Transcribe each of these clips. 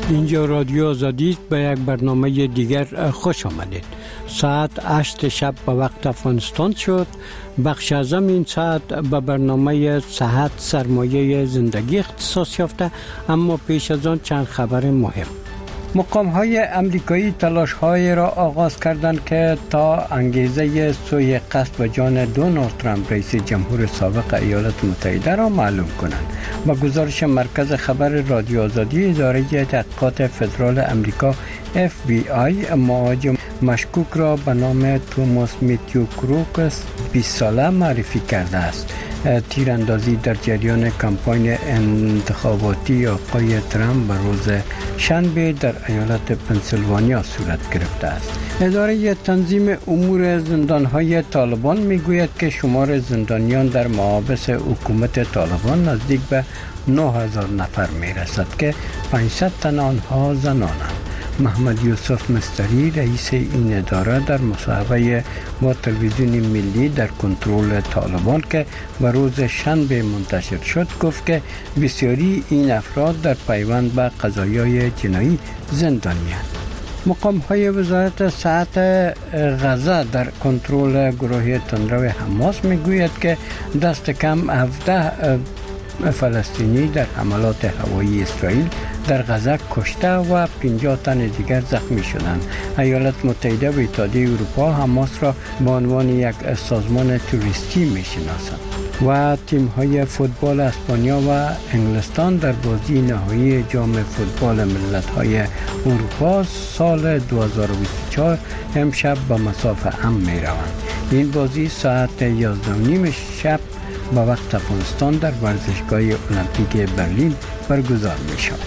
اینجا رادیو آزادی به یک برنامه دیگر خوش آمدید. ساعت 8 شب به وقت افغانستان شد. بخش اعظم این ساعت به برنامه صحت سرمایه زندگی اختصاص یافته، اما پیش از آن چند خبر مهم. مقام‌های امریکایی تلاش‌های را آغاز کردند که تا انگیزه سوی قصد و جان دونالد ترامپ رئیس جمهور سابق ایالات متحده را معلوم کنند. با گزارش مرکز خبر رادیو آزادی، اداره تحقیقات فدرال امریکا FBI مهاجم مشکوک را به نام توماس میتیو کروکس 20 ساله معرفی کرده است. تیراندازی در جریان کمپاین انتخاباتی آقای ترامپ به روز شنبه در ایالت پنسیلوانیا صورت گرفته است. اداره تنظیم امور زندانهای طالبان میگوید که شمار زندانیان در محابس حکومت طالبان نزدیک به 9000 نفر میرسد که 500 تن آنها زنانند. محمد یوسف مستری رئیس این اداره در مصاحبه با تلویزیون ملی در کنترل طالبان که به روز شنبه منتشر شد گفت که بسیاری این افراد در پیوند به قضایای جنایی زندانی‌اند. مقام‌های وزارت صحت غزه در کنترل گروه تندرو حماس میگوید که دست کم 17 فلسطینی در حملات هوایی اسرائیل در غزه کشته و 50 تن دیگر زخمی شدند. ایالات متحده و اتحادیه اروپا حماس را به عنوان یک سازمان توریستی میشناسند. و تیم‌های فوتبال اسپانیا و انگلستان در بازی نهایی جام فوتبال ملت‌های اروپا سال 2024 امشب به مسافه ام می‌روند. این بازی ساعت 11:30 شب با وقت افغانستان در ورزشگاه المپیک برلین برگزار می شود.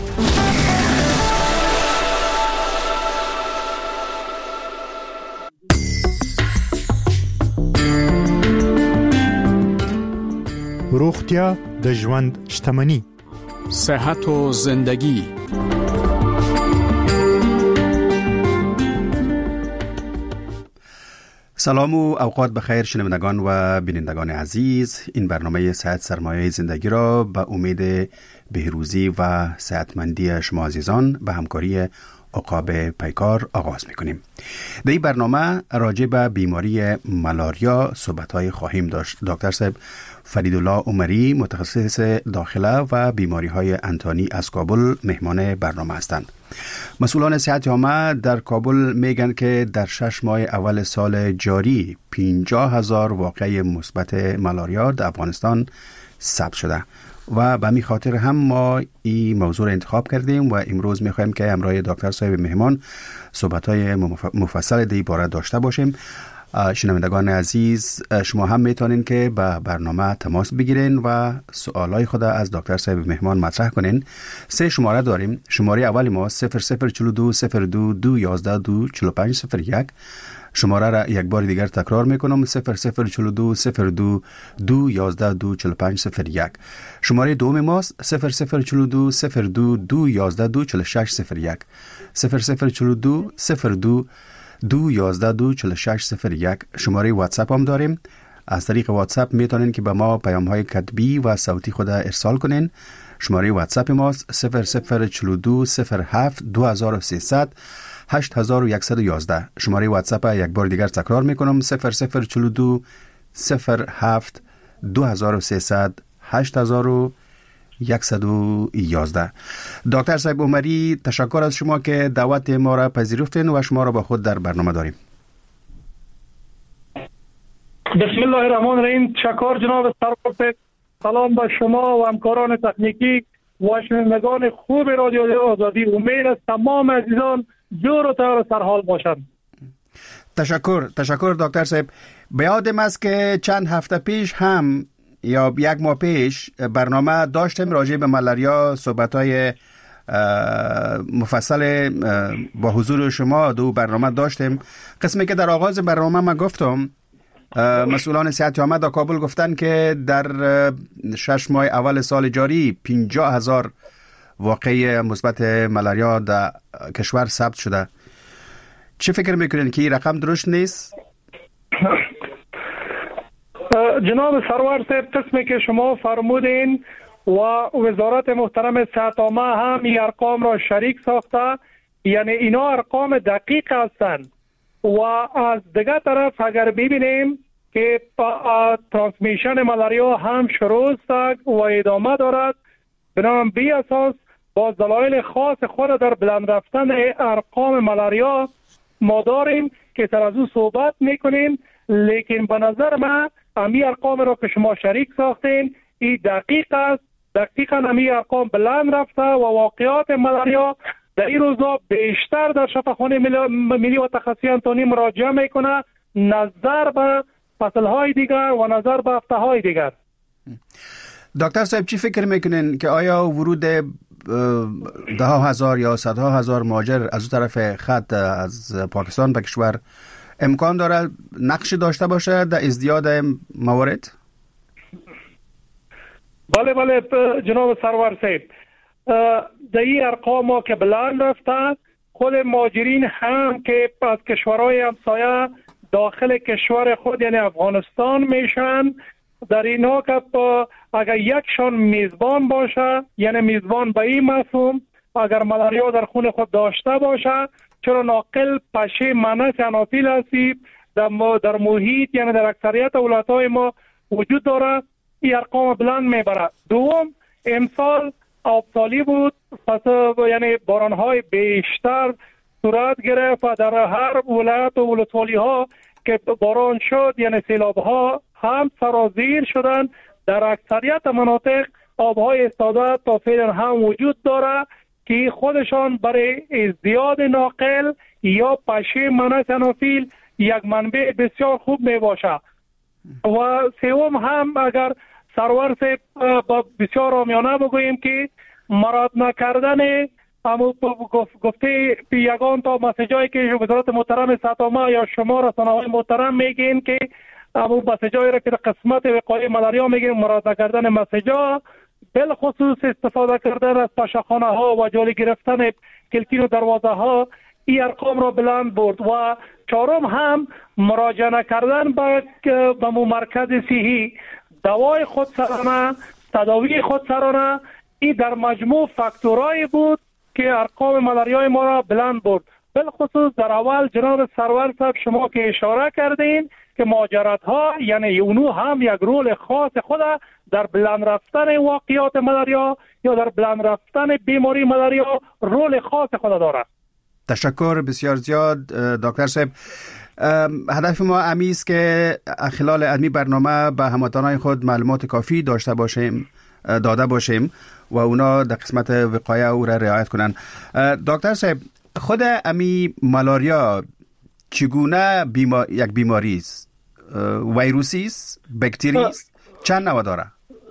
روغتیا د ژوند شتمني. صحت و زندگی. سلام و اوقات بخیر شنوندگان و بینندگان عزیز. این برنامه صحت سرمایه زندگی را به امید بهروزی و صحتمندی شما عزیزان به همکاری عقاب پیکار آغاز میکنیم. در این برنامه راجع به بیماری ملاریا صحبت‌های خواهیم داشت. دکتر صاحب فریدالله عمری متخصص داخله و بیماری‌های انتانی از کابل مهمان برنامه هستند. مسئولان صحت عامه در کابل میگن که در 6 ماه اول سال جاری 50,000 واقعه مثبت ملاریا در افغانستان ثبت شده و به همین خاطر هم ما این موضوع را انتخاب کردیم و امروز میخوایم که همراه دکتر صاحب مهمان صحبت‌های مفصل در این باره داشته باشیم. شنوندگان عزیز، شما هم میتونین که به برنامه تماس بگیرین و سوالای خود از دکتر صاحب مهمان مطرح کنین. 3 شماره داریم. شماره اول ما 0042 02 211 24501. شماره را یک بار دیگر تکرار میکنم 0042 02 211 24501. شماره دوم ما 0042 02 211 24601. 0042 02 211 24601. شماره واتساپ هم داریم. از طریق واتساپ میتونین که به ما پیام‌های کتبی و صوتی خود ارسال کنین. شماره واتساپ ما 0042 07 2300 8111. شماره واتساپ یک بار دیگر تکرار میکنم 0042 07 2300 8111. دکتر صاحب عمری، تشکر از شما که دعوت ما را پذیرفتین و شما را با خود در برنامه داریم. بسم الله الرحمن الرحیم. تشکر جناب سرور. سلام به شما و همکاران تکنیکی و شنوندگان خوب رادیو آزادی. امید است تمام عزیزان جور و طور سر حال باشند. تشکر دکتر صاحب. به یادم است که چند هفته پیش هم یا 1 ماه پیش برنامه داشتیم راجع به ملاریا، صحبت‌های مفصل با حضور شما دو برنامه داشتیم. قسمی که در آغاز برنامه من گفتم مسئولان صحت عامه در کابل گفتن که در 6 ماه اول سال جاری 50,000 واقعه مثبت ملاریا در کشور ثبت شده. چه فکر میکنین که این رقم درست نیست؟ جناب سرور صاحب، قسمی که شما فرمودین و وزارت محترم صحت عامه هم این ارقام را شریک ساخته، یعنی اینا ارقام دقیق هستند. و از دیگر طرف اگر ببینیم که ترانسمیشن ملاریا هم شروع است و ادامه دارد، بنابراین بی اساس با دلایل خاص خود در بلند رفتن ارقام ملاریا ما داریم که سر از او صحبت میکنیم. لیکن به نظر من امی ارقام را که شما شریک ساختین این دقیق است، دقیقا امی ارقام بلند رفته و واقعات ملاریا در این روزا بیشتر در شفاخانه ملی و تخصصی انتونی مراجعه میکنه نظر به فصلهای دیگر و نظر به هفته‌های دیگر. دکتر صاحب چی فکر میکنین که آیا ورود ده هزار یا صدها هزار مهاجر از اون طرف خط از پاکستان به کشور امکان داره نقش داشته باشه در ازدیاد موارد؟ بله جناب سرور صاحب، در این ارقام که بلند رفته خود مهاجرین هم که از کشورهای همسایه داخل کشور خود یعنی افغانستان میشن، در اینا که اگر یکشان میزبان باشه، یعنی میزبان به این مفهوم اگر ملاریا در خون خود داشته باشه، چرا ناقل پشه منس انافیل هستی در محیط یعنی در اکثریت ولایت‌های ما وجود داره، این ارقام بلند میبره. دوم، امسال آبسالی بود، پس یعنی بارانهای بیشتر صورت گرفت و در هر ولایت و ولسوالی ها که باران شد یعنی سیلاب ها هم سرازیر شدن. در اکثریت مناطق آبهای استاده تا فعلا هم وجود داره که خودشان برای ازدیاد ناقل یا پشه منس انافیل یک منبع بسیار خوب می باشه. و سوم هم اگر سرور سے بسیار آمیانه بگوییم که مراد نکردن گفته یگان تا مسیجایی که وزارت محترم صحت عامه یا شما رسانه‌های محترم میگین که مسیجایی را که در قسمت وقایع ملاریا میگین مراد نکردن مسیجا، بالخصوص استفاده کردن از پاشخانه ها و جلوی گرفتن کلکین و دروازه ها، این ارقام را بلند برد. و چهارم هم مراجعه نکردن به مرکز صحی، دوای خودسرانه، تداوی خودسرانه، این در مجموع فاکتورایی بود که ارقام ملاریای ما را بلند برد. بالخصوص در اول جناب سرور صاحب شما که اشاره کردین که مهاجرت ها یعنی اونو هم یک رول خاص خود در بلند رفتن واقعیات ملاریا یا در بلند رفتن بیماری ملاریا رول خاص خود دارد. تشکر بسیار زیاد دکتر صاحب. هدف ما امیست که خلال ادمی برنامه به هموطنان خود معلومات کافی داده باشیم و اونا در قسمت وقایع او را رعایت کنن. دکتر صاحب، خود امی ملاریا چگونه یک بیماری است؟ ویروسی است؟ باکتری است؟ چند نوع داره؟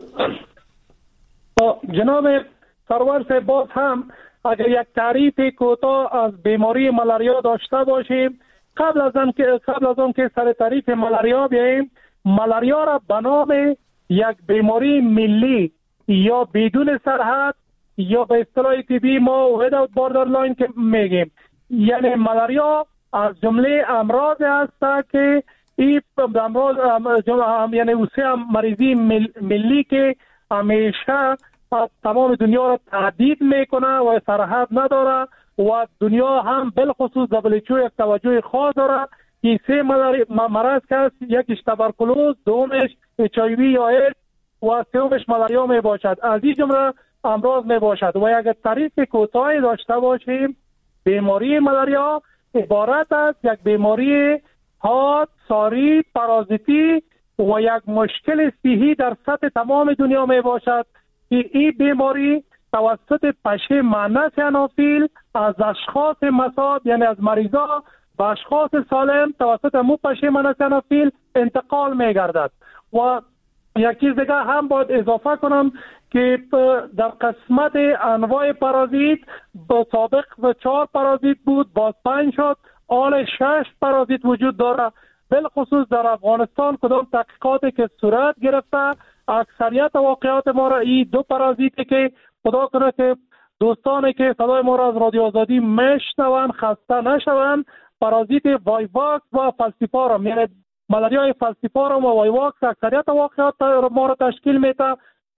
جناب سرور صاحب، باز هم اگر یک تعریف کوتاه از بیماری ملاریا داشته باشیم، قبل از آن که سر تعریف ملاریا بیاییم، ملاریا را به نام یک بیماری ملی یا بدون سرحد یا به اصطلاح طبی ما without borderline که میگیم، یعنی ملاریا از جمله امراض هست که این امراض یعنی اوسه مریضی ملی که همیشه تمام دنیا را تهدید میکنه و سرحد نداره و دنیا هم بالخصوص WHO یک توجه خاص داره که سه مرض که هست، یکیش تبرکلوز، دومش HIV یا ایدز و سومش ملاریا می باشد. از این جمله امراض می باشد. و اگر تعریف کوتاهی داشته باشیم، بیماری ملاریا عبارت است یک بیماری حاد، ساری، پارازیتی و یک مشکل صحی در سطح تمام دنیا می باشد که این بیماری توسط پشه منس انافیل از اشخاص مصاب یعنی از مریضا به اشخاص سالم توسط مو پشه منس انافیل انتقال می گردد. و یک چیز دیگه هم باید اضافه کنم که در قسمت انواع پارازیت با سابق 4 پارازیت بود، باز 5 شد، حال 6 پارازیت وجود داره. بالخصوص در افغانستان کدام تحقیقاتی که صورت گرفته، اکثریت واقعات ما را این 2 پارازیتی که خدا کنه که دوستانی که صدای ما را از رادیو آزادی میشنوند خسته نشوند، پارازیت وایواکس و فالسیپارم یعنی ملاریای فالسیپارم و وایواکس اکثریت واقعات ما را تشکیل میده.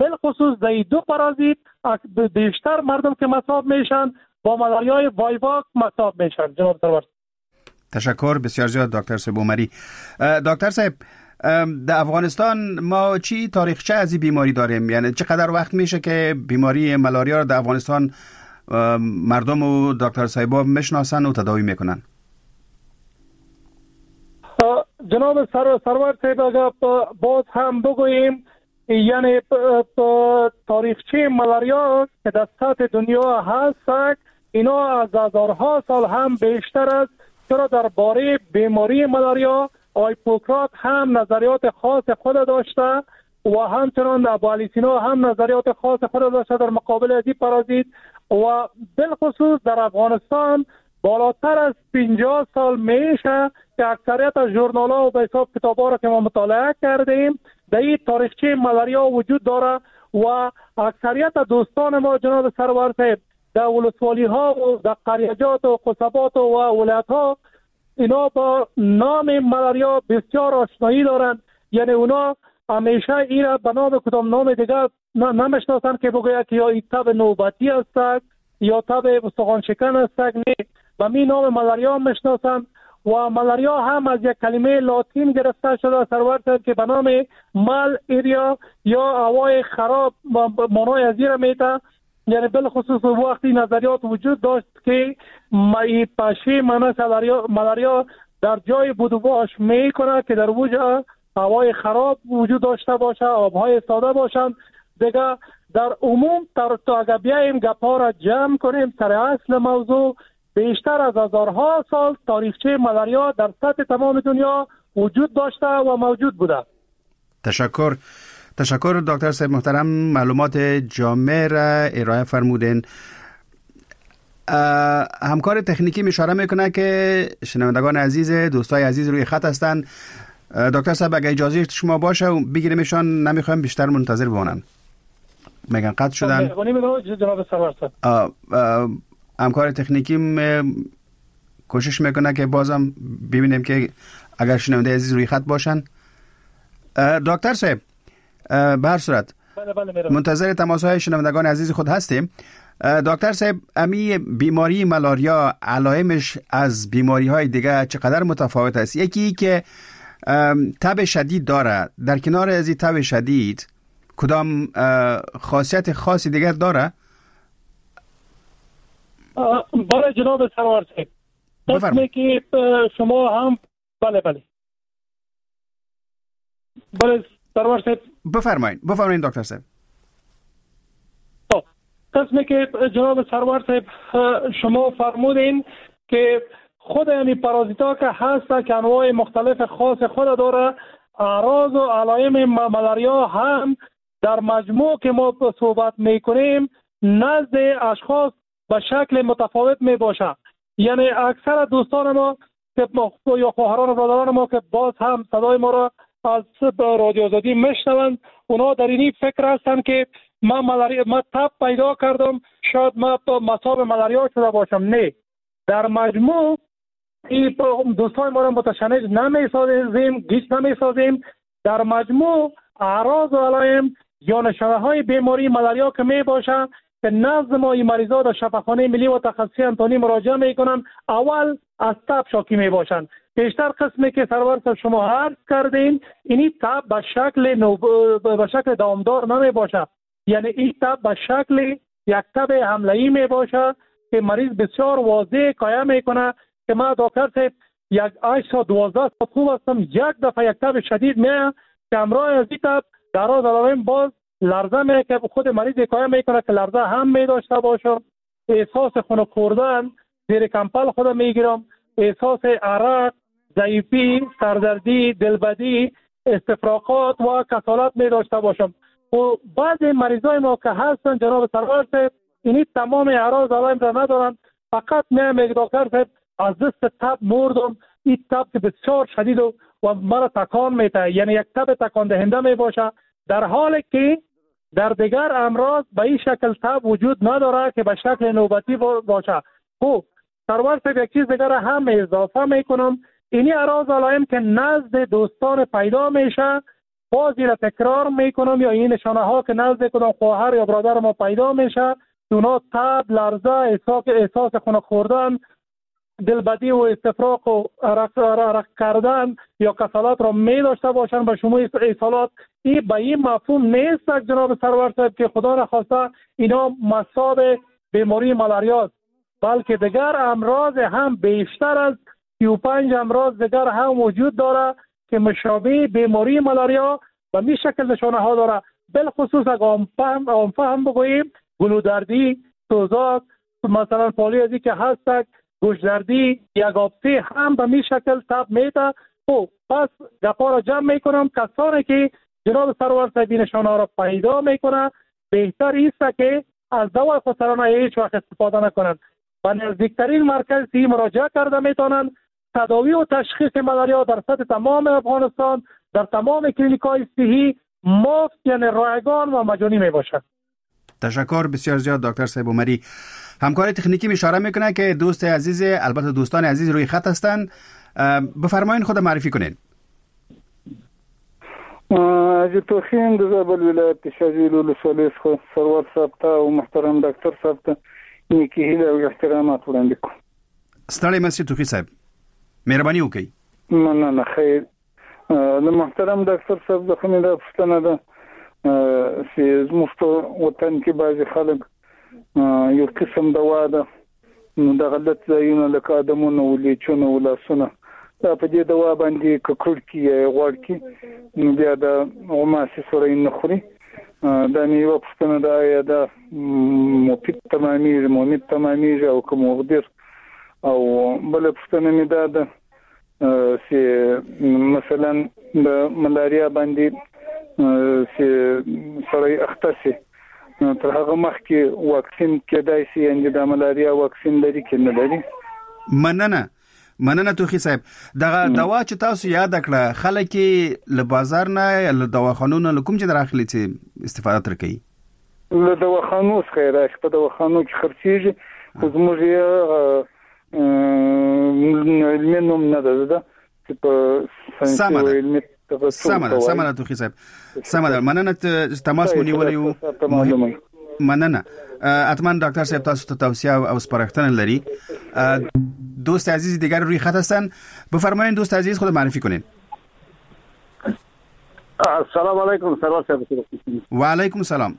بالخصوص در دو پارازیت بیشتر مردم که مصاب میشن با مالاریای وایواک مصاب میشن. جناب سرور تشکر بسیار زیاد دکتر صاحب عمری. دکتر صاحب در افغانستان ما چی تاریخچه از این بیماری داریم؟ یعنی چقدر وقت میشه که بیماری ملاریا رو در افغانستان مردم و دکتر صاحبا میشناسن و تداوی میکنن؟ جناب سرور صاحب اگر باز هم بگوییم، یعنی تاریخچه ملاریا که در سطح دنیا هست اینا از هزارها سال هم بیشتر است. چرا درباره بیماری ملاریا هیپوکرات هم نظریات خاص خود داشته و همچنان ابو علی سینا هم نظریات خاص خود داشته در مقابل از این پارازیت و بالخصوص در افغانستان بالاتر از 50 سال میشه که اکثریت از ژورنال‌ها و به حساب کتاب‌ها را که ما مطالعه کردیم در این تاریخچه ملاریا وجود داره و اکثریت دوستان ما جناب سرور صاحب در ولسوالی‌ها و در قریجات و قصبات و ولایت‌ها اینا با نام ملاریا بسیار آشنایی دارند. یعنی اونا همیشه این را به نام کدام نام دیگر نمیشناسند که بگوید که یا این تب نوبتی است یا تب استخوان شکن است. نه، به می نام ملاریا میشناسند و ملاریا هم از یک کلمه لاتین گرفته شده سرور صاحب که به نام مال ایریا یا هوای خراب معنای از این میده. یعنی بالخصوص وقتی نظریات وجود داشت که پشه ملاریا در جای بودواش میکنه که در وجود هوای خراب وجود داشته باشه، آبهای ساده باشند. دیگه در عموم تا اگر بیاییم گپا را جمع کنیم سر اصل موضوع، بیشتر از هزارها سال تاریخچه ملاریا در سطح تمام دنیا وجود داشته و موجود بوده. تشکر دکتر صاحب محترم، معلومات جامع را ارائه فرمودین. همکار تکنیکی اشاره میکنه که شنوندگان عزیز، دوستای عزیز روی خط هستن. دکتر صاحب اگه اجازه شما باشه بگیریمشان، نمیخوایم بیشتر منتظر بمونن. میگن قطع شدن. جناب سرور صاحب همکار تکنیکی کوشش میکنه که بازم ببینیم که اگر شنونده عزیز روی خط باشن. دکتر صاحب به هر صورت منتظر تماس های شنوندگان عزیز خود هستیم. دکتر صاحب امی بیماری ملاریا علائمش از بیماری های دیگه چقدر متفاوت است؟ یکی که تب شدید داره، در کنار از این تب شدید کدام خاصیت خاصی دیگر داره؟ بله جناب سرور صاحب، بفرمایید که شما هم بله سرور صاحب بفرمایید دکتر صاحب. قسمی که جناب سرور صاحب شما فرمودین که خود این پارازیتا که هست که انواع مختلف خاص خود داره، اعراض و علائم ملاریا هم در مجموع که ما صحبت میکنیم نزد اشخاص به شکل متفاوت می باشه. یعنی اکثر دوستان ما که یا خواهران و برادران ما که باز هم صدای ما را از رادیو آزادی میشنوند، اونا در این فکر هستند که ما تب پیدا کردم، شاید ما مصاب ملاریا شده باشم. نه، در مجموع این دوستان ما را متشنج نمیسازیم، گیج نمیسازیم. در مجموع اعراض و علائم یا نشانه های بیماری ملاریا که می باشه که نزد ما این مریضا در شفاخانه ملی و تخصصی انتونی مراجعه میکنن، اول از تب شاکی می باشن. بیشتر قسمی که سرور صاحب شما عرض کردین اینی تب به شکل دامدار نمی باشه. یعنی این تب به شکل یک تب حمله‌ای می باشه که مریض بسیار واضح قایم میکنه که ما دکتر صاحب 8 تا 12 ساعت خوب هستم، یک دفعه یک تب شدید میاد که همراه از این تب در از علائم باز لرزه میاد که خود مریض قایم میکنه که لرزه هم می داشته باشه، احساس خنک خوردن، زیر کمپل خود میگیرم، احساس عرق، ضعیفی، سردردی، دلبدی، استفراغات و کسالت می داشته باشم. و بعضی مریضای ما که هستن جناب سرور صاحب اینی تمام اعراض علائم را ندارن، فقط میگه دکتر صاحب از دست تب مردم، این تب که بسیار شدید و مرا تکان میده، یعنی یک تب تکان دهنده می باشه، در حالی که در دیگر امراض به این شکل تب وجود نداره که به شکل نوبتی باشه. خب سرور صاحب یک چیز دیگر هم اضافه میکنم، اینی اعراض علائم که نزد دوستان پیدا میشه باز این تکرار میکنم، یا این نشانه ها که نزد کدام خواهر یا برادر ما پیدا میشه، اونا تب، لرزه، احساس خنک خوردن، دلبدی و استفراغ و عرق کردن یا کسالت را می داشته باشند. به شما اصالات این به این مفهوم نیست جناب سرور صاحب که خدا نخواسته اینا مصاب بیماری ملاریا است، بلکه دیگر امراض هم بیشتر از 35 امراض دیگر هم وجود داره که مشابه بیماری ملاریا و می شکل نشانه ها داره. بالخصوص اگر عام فهم بگوییم گلودردی، سوزاک، مثلا پالیازی که هست، گوشدردی، یک آبسی هم به می شکل تب میده. خب پس گپا را جمع میکنم، کسانی که جناب سرور صاحب نشانه ها را پیدا میکنه بهتر است که از دوا خسرانه هیچ وقت استفاده نکنند و نزدیکترین مرکز سی مراجعه کرده میتونند. تداوی و تشخیص ملاریا در سطح تمام افغانستان در تمام کلینیک‌های صحی مفت یعنی رایگان و مجانی می باشد. تشکر بسیار زیاد دکتر صاحب عمری. همکار تکنیکی اشاره میکنه که دوست عزیز، البته دوستان عزیز روی خط هستند، بفرمایید خود معرفی کنین. حاجی توخیم د زابل ولایت شاجویل ولسوالۍ څخه سرور صاحب ته او محترم ډاکټر صاحب ته نیکی هیله او احترامات وړاندې کوم. ستړی مسجد توخی صاحب مهرباني وکړئ. مننه. خیر د محترم ډاکټر صاحب د خمینه د پښتنه ده چې زموږ په وطن کې بعضې خلک یو قسم دوا ده نو د غلط ځایونه لکه ادمونه ولیچونه ولاسونه دا په دې دوا باندې ککړ کی یا غوړ کی نو بیا د غماسي سره نه خوري. دا نیو پښتنه ده یا د مفید تمامیږي او کوم مقدر او بل پښتنه نه ده چې مثلا د ملاریا باندې چې سره اختصي تر هغه مخکې واکسین کېدای شي یعنی د ملاریا واکسین لري کې نه لري. مننه توخی صاحب. دغه دوا چې تاسو یاد کړه خلک له بازار نه له دواخانو نه کوم چې داخلي چې استفاده تر کوي له دواخانو څخه راځي په دواخانو کې خرڅيږي خو زموږ یې علمي نه ده چې په ساينس سمه توخی صاحب سمه. مننه تماس مو نیولیو. مننه. اتمن دکتر صاحب تاسو ته توصیه او سپارښتنه لري. دوست عزیز دیگر روی خط هستن، بفرمایید دوست عزیز خود معرفی کنین. السلام علیکم سرور صاحب. و علیکم السلام.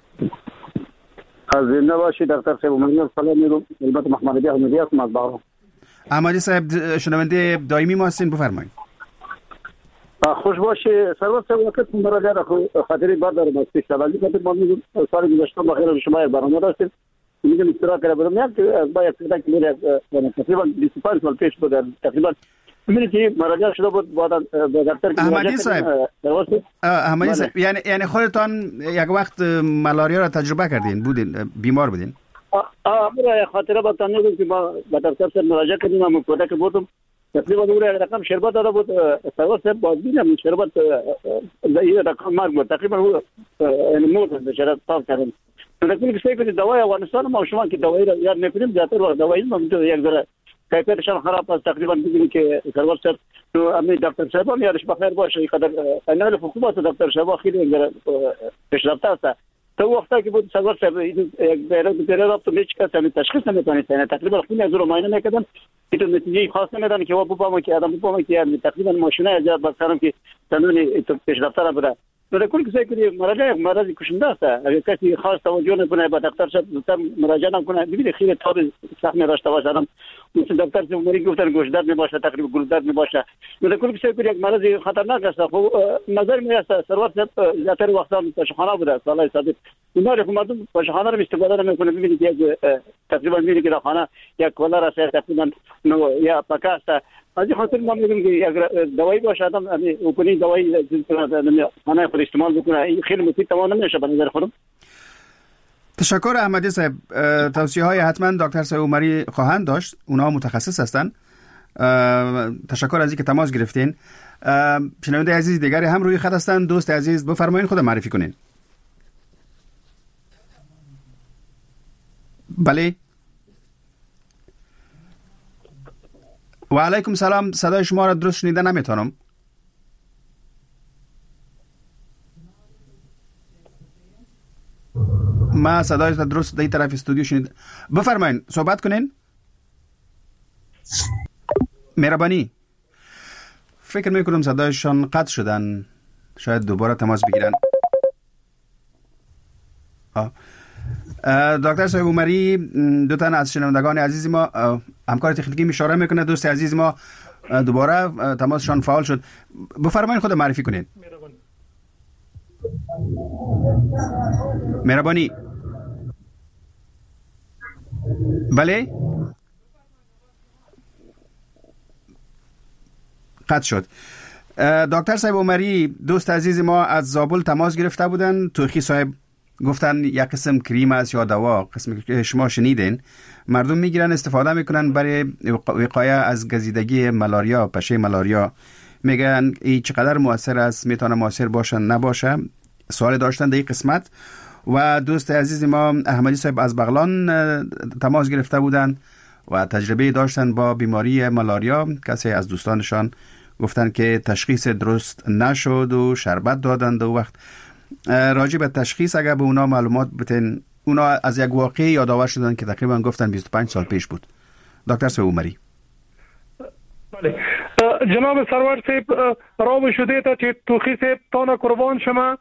زنده باشید دکتر صاحب. من سلام میگم البته محمد علی احمدی هستم از بغلان. احمدی صاحب شنونده دائمی ما هستین، بفرمایید. خوش باشی سرور صاحب. وقت مراجعه خاطری بار دارم از پیش سوالی خاطر ما میگم سال گذشته بخیر شما برنامه داشتید میگم استراحت کرده بودم یک با یک کودک میره تقریبا 25 سال پیش بود تقریبا میبینید که مراجعه شده بود با دکتر احمدی صاحب. احمدی صاحب یعنی خودتان یک وقت ملاریا را تجربه کردین، بودین بیمار بودین؟ برای خاطره با میگم که با دکتر صاحب مراجعه کردیم من کودک بودم تقریبا دوره رقم شربت داده بود سرور صاحب بازبینم شربت این رقم مرگ بود تقریبا موت شربت صاف کردن. نکنی که سعی دوای افغانستان ما شما که دوایی را یاد نکنیم زیادتر وقت دوایی ما یک ذره کیفیتشان خراب است تقریبا ببینید که سرور صاحب تو امی دکتر صاحب هم یادش بخیر باشه اینقدر انال حکومت دکتر صاحب خیلی پیشرفته است. تو وقتی که بود سرور صاحب یک بیرون تو هیچ کس هم تشخیص نمیتونید تقریبا خیلی از رو معاینه میکردن تو نتیجه خاص نمیدن که بابا که آدم بابا که تقریبا ماشینای زیاد بسرم که قانونی تو پیشرفته بوده. در کل کسی که مرض کشنده است اگر کسی خاص توجه نکنه با دکتر صاحب مراجعه نکنه ببینید خیلی تاب سخت داشته باشه آدم مثل دکتر صاحب مری گفتن گوش درد میباشه تقریبا گلو درد میباشه. در کل کسی که یک مرض خطرناک است خب نظر می است سرور صاحب زیاتر وقتا پشخانه بوده سالای سابق اینا رو مردم پشخانه رو استفاده نمیکنه. ببینید یک تقریبا میبینید که خانه یک کولر است تقریبا یا پاکست از این خاطر ما میگیم که یک دوایی باشه آدم اونی دوایی خانه خود استعمال بکنه خیلی مفید تمام نمیشه به نظر خودم. تشکر احمدی صاحب. توصیه های حتما دکتر صاحب عمری خواهند داشت، اونا متخصص هستن. تشکر از اینکه تماس گرفتین. شنونده عزیز دیگری هم روی خط هستن. دوست عزیز بفرمایید خود معرفی کنین. بله. و علیکم سلام. صدای شما را درست شنیده نمیتونم. ما صدای درست در طرف استودیو شنید. بفرمایید صحبت کنین. مهربانی. فکر میکنم صدایشان قطع شدن، شاید دوباره تماس بگیرن. دکتر صاحب عمری، دو تن از شنوندگان عزیز ما، همکار تکنیکی اشاره میکنه دوست عزیز ما دوباره تماسشان فعال شد. بفرمایید خود معرفی کنید. مهربانی. بله قطع شد. دکتر صاحب عمری، دوست عزیز ما از زابل تماس گرفته بودن. توخی صاحب گفتن یک قسم کریم است یا دوا، قسمی که شما شنیدین، مردم میگیرن استفاده میکنن برای وقایه از گزیدگی ملاریا، پشه ملاریا. میگن این چقدر مؤثر است، میتونه مؤثر باشه نباشه. سوال داشتن در این قسمت. و دوست عزیز ما احمدی صاحب از بغلان تماس گرفته بودن و تجربه داشتن با بیماری ملاریا. کسی از دوستانشان گفتن که تشخیص درست نشد و شربت دادند و وقت راجع به تشخیص اگر به اونا معلومات بتین، اونا از یک واقعی یادآور شدن که تقریبا گفتن 25 سال پیش بود. دکتر صاحب عمری. بله جناب سرور صاحب، راو شده تا چې توخی صاحب تانا قربان شما،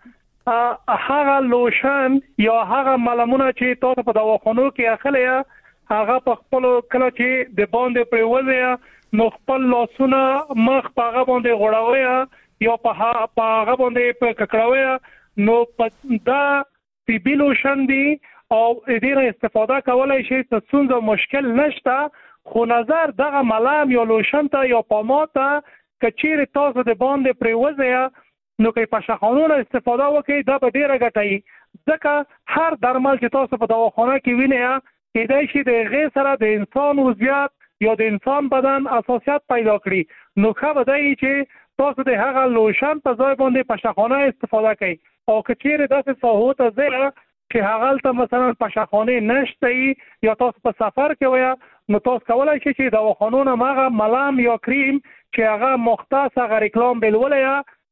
هغه لوشن یا هغه ملمونه چې تاسو په دواخانو کې اخلي، هغه په خپل کله چې د باندې پریوځي نو خپل لاسونه مخ په هغه باندې غوړوي یا په هغه باندې په ککړوي، نو دا طبي لوشن دی او دې نه استفاده کولای شي، څه مشکل نشته. خو نظر دغه ملام یا لوشن ته یا پاماد ته کچیر تاسو د باندې پریوځي نو که په شخانونو استفاده وکړي دا به ډیره ګټي، ځکه هر درمل چې تاسو په دواخانه کې وینئ کېدای شي د هغې سره د انسان وضعیت یا د انسان بدن اساسیت پیدا کړي، نو ښه به دی چې تاسو د هغه لوشن په ځای باندې په شخانه استفاده کوئ. او که چیرې داسې ساحو ته ځئ چې هغلته مثلا په شخانه نشته یا تاسو په سفر کې وئ، نو تاسو کولی شئ چې دواخانو نه هغه ملام یا کریم چې هغه مختص هغه ریکلام بلولی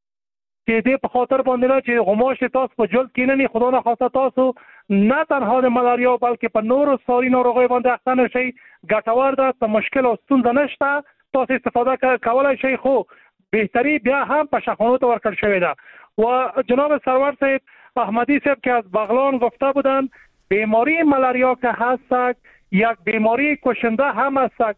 چې دې په خاطر باندې نه چې غماش تاسو په جلد کې نه خدا نخواسته تاسو نه تنها د ملاریا بلکې په نورو ساري ناروغیو باندې اخته نشئ، ګټور ده، څه مشکل او ستونزه نشته، تاسو استفاده کولی شئ. خو بهتری بیا هم په شخانو ته ورکړل شوې ده. و جناب سرور صاحب احمدی صاحب که از بغلان گفته بودند بیماری ملاریا که هست یک بیماری کشنده هم است،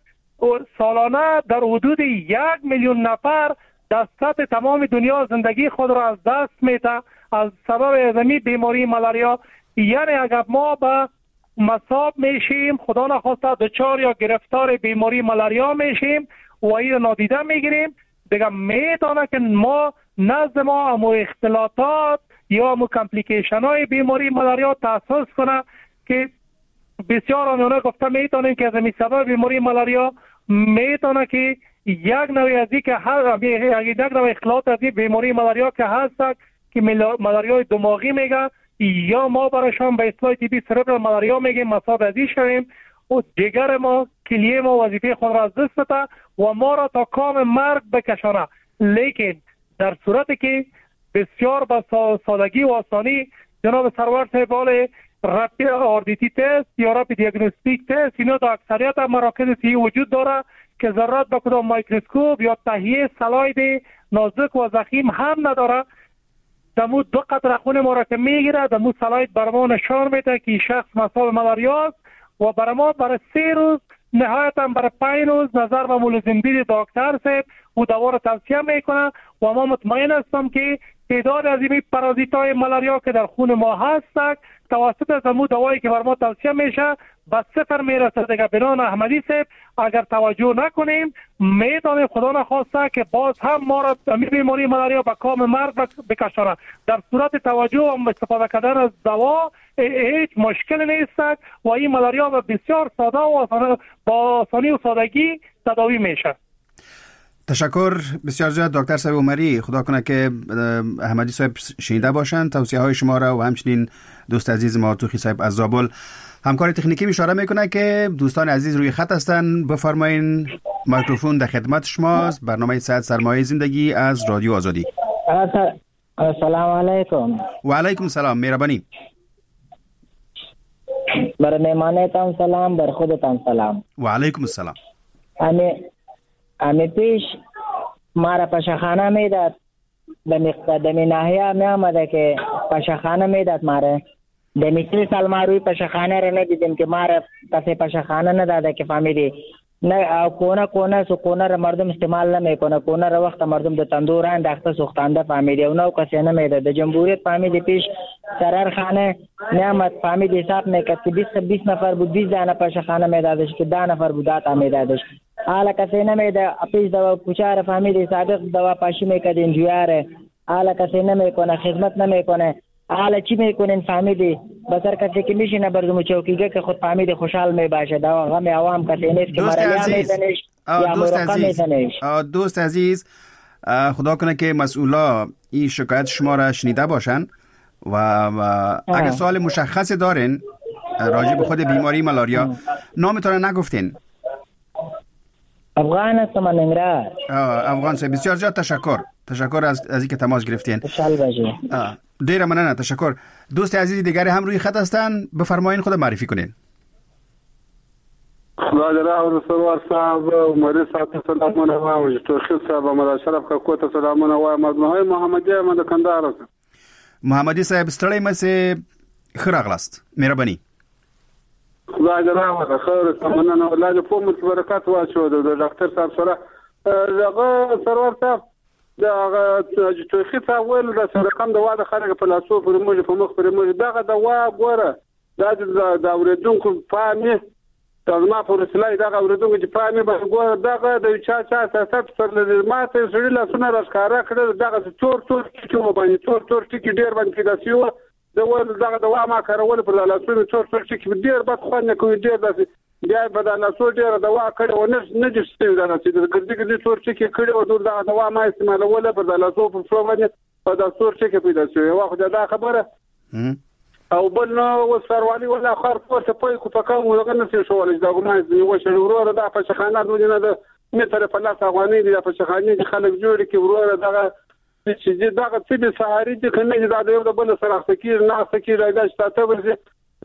سالانه در حدود 1 میلیون نفر در سطح تمام دنیا زندگی خود را از دست میده از سبب ازمی بیماری ملاریا. یعنی اگر ما به مصاب میشیم، خدا نخواسته دچار یا گرفتار بیماری ملاریا میشیم و این نادیده میگیریم، دیگه میتونه که ما نزد ما امو اختلاطات یا امو کمپلیکیشن های بیماری ملاریا تاسیس کنه که بسیار آنونه گفته میتونیم که از این سبب بیماری ملاریا میتونه که یک نوع از این که یک نوع اختلاط از این بیماری ملاریا که هست که ملاریای دماغی میگه یا ما برایشان به اصطلاح طبی سربرال ملاریا میگیم، مصاب از این شویم و جگر ما کلیه ما وظیفه خود را از دست بده و ما را تا کام مرگ بکشانه. لیکن در صورتی که بسیار با سادگی و آسانی جناب سرور صاحب رپید آردیتی تست یا رپید دیاگنوستیک تست اینا در اکثریت مراکز صحی وجود داره که ضرورت به کدام مایکروسکوپ یا تهیه سلاید نازک و ضخیم هم نداره. دمو 2 قطره خون ما را که میگیره دمو سلاید بر ما نشان میده که شخص مصاب ملاریا است و بر ما برای 3 روز نهایتا برای 5 روز نظر به ملزمگیری دکتر صاحب او دوا را توصیه میکنه و ما مطمئن هستم که تعداد از این پارازیت‌های ملاریا که در خون ما هست توسط از امو دوایی که بر ما توصیه میشه به 0 میرسه. دیگه بنان احمدی صاحب اگر توجه نکنیم میتونیم خدا نخواسته که باز هم ما را بیماری ملاریا به کام مرگ بکشانه. در صورت توجه و استفاده کردن از دوا هیچ مشکل نیست و این ملاریا بسیار ساده و با آسانی و سادگی تداوی میشه. تشکر بسیار زیاد دکتر صاحب عمری. خدا کنه که احمدی صاحب شنیده باشند توصیه های شما را و همچنین دوست عزیز ما توخی صاحب از زابل. همکار تکنیکی اشاره میکنه که دوستان عزیز روی خط هستن. بفرمایین میکروفون در خدمت شماست. برنامه صحت سرمایه زندگی از رادیو آزادی. السلام علیکم. و علیکم السلام. مهربانی. بر مهمانتان سلام، بر خودتان سلام. و علیکم السلام. امی پیش مارا پشخانه میداد دمی ناحیه می آمده که پشخانه میداد ماره. دمی 3 سال ما روی پشخانه را ندیدیم که ماره کسی پشخانه نداده که فهمیدی. نه کونه سکونه را مردم استعمال نمیکنه. کونه را وقت مردم د تندور انداخته سوختنده فهمیدی و نو کسی نمیده. د جمهوریت فهمیدی پیش سرارخانه نعمت فهمیدی حساب میکرد که 20 نفر بود 20 دانه پشخانه میدادش که 10 نفر بود داتا میدادش. حالا کسی نمیده. پیش دوا پوچار فهمیدی صادق دوا پاشی میکرد انجویاره. حالا کسی نمیکنه، خدمت نمیکنه. حالا چی میکنین فهمیدی؟ بسر کسی که میشینه بردم چوکیگه که خود فهمیدی خوشحال میباشه. دوا غم عوام کسی نیست که مرالیا میزنش یا مرقه میزنش. دوست عزیز، خدا کنه که مسئولا این شکایت شما را شنیده باشن و اگر سوال مشخص دارین راجع به خود بیماری ملاریا، نامتون نگفتین. افغان هستم ننگرهار. افغان صاحب بسیار زیاد تشکر از اینکه تماس گرفتین. خوشحال باشید. دیر ممنون، تشکر. دوست عزیز دیگری هم روی خط هستن، بفرمایین خود معرفی کنین. خدا دې راوړي سرور صاحب عمر صاحب سلامونه وایم، توخیل صاحب مدار شرف کاکو ته سلامونه وایم. مجموعه محمدی من د کندهار هستم. محمدی صاحب ستړی مسه خراغلاست. مهرباني. خدا دې راوړي خیر سمنه الله دې په مت برکات واچو د ډاکټر صاحب سره دغه سرور صاحب دغه توخیل صاحب ویل د رقم د واده خلک په لاسو پر موږ په مخ پر موږ دغه دوا ګوره د اوریدونکو فهمي تاسو په رسلای دغه اوریدونکو چې فهمي به ګوره دغه د چا سیاست پر ماته سړي لاسونه راښکاره کړل دغه تور چې باندې تور ټکی ډیر باندې پیداسیو د ول دغه دوا ما کارول پر لاسونه تور ټکی ډیر بد خو نه کوي ډیر داسې بیا په د لاسو ډیر دوا کړو نه دې ستې دا چې د ګرځي تور ټکی کړو د دغه دوا ما استعمالول پر لاسو په څو باندې په د تور ټکی پیداسیو یو خو دا خبره او بل نو وسروالي ولا خر پورته پوي کو پکاو دغه نشي شوول دا ګمای دی و چې ورور د پښخانه دونه د متر په لاس افغاني د پښخانه د خلک جوړ کی ورور دغه چې دغه څه به سهاري د کنه دا د بل سره فکر نه فکر راځي تاسو ورته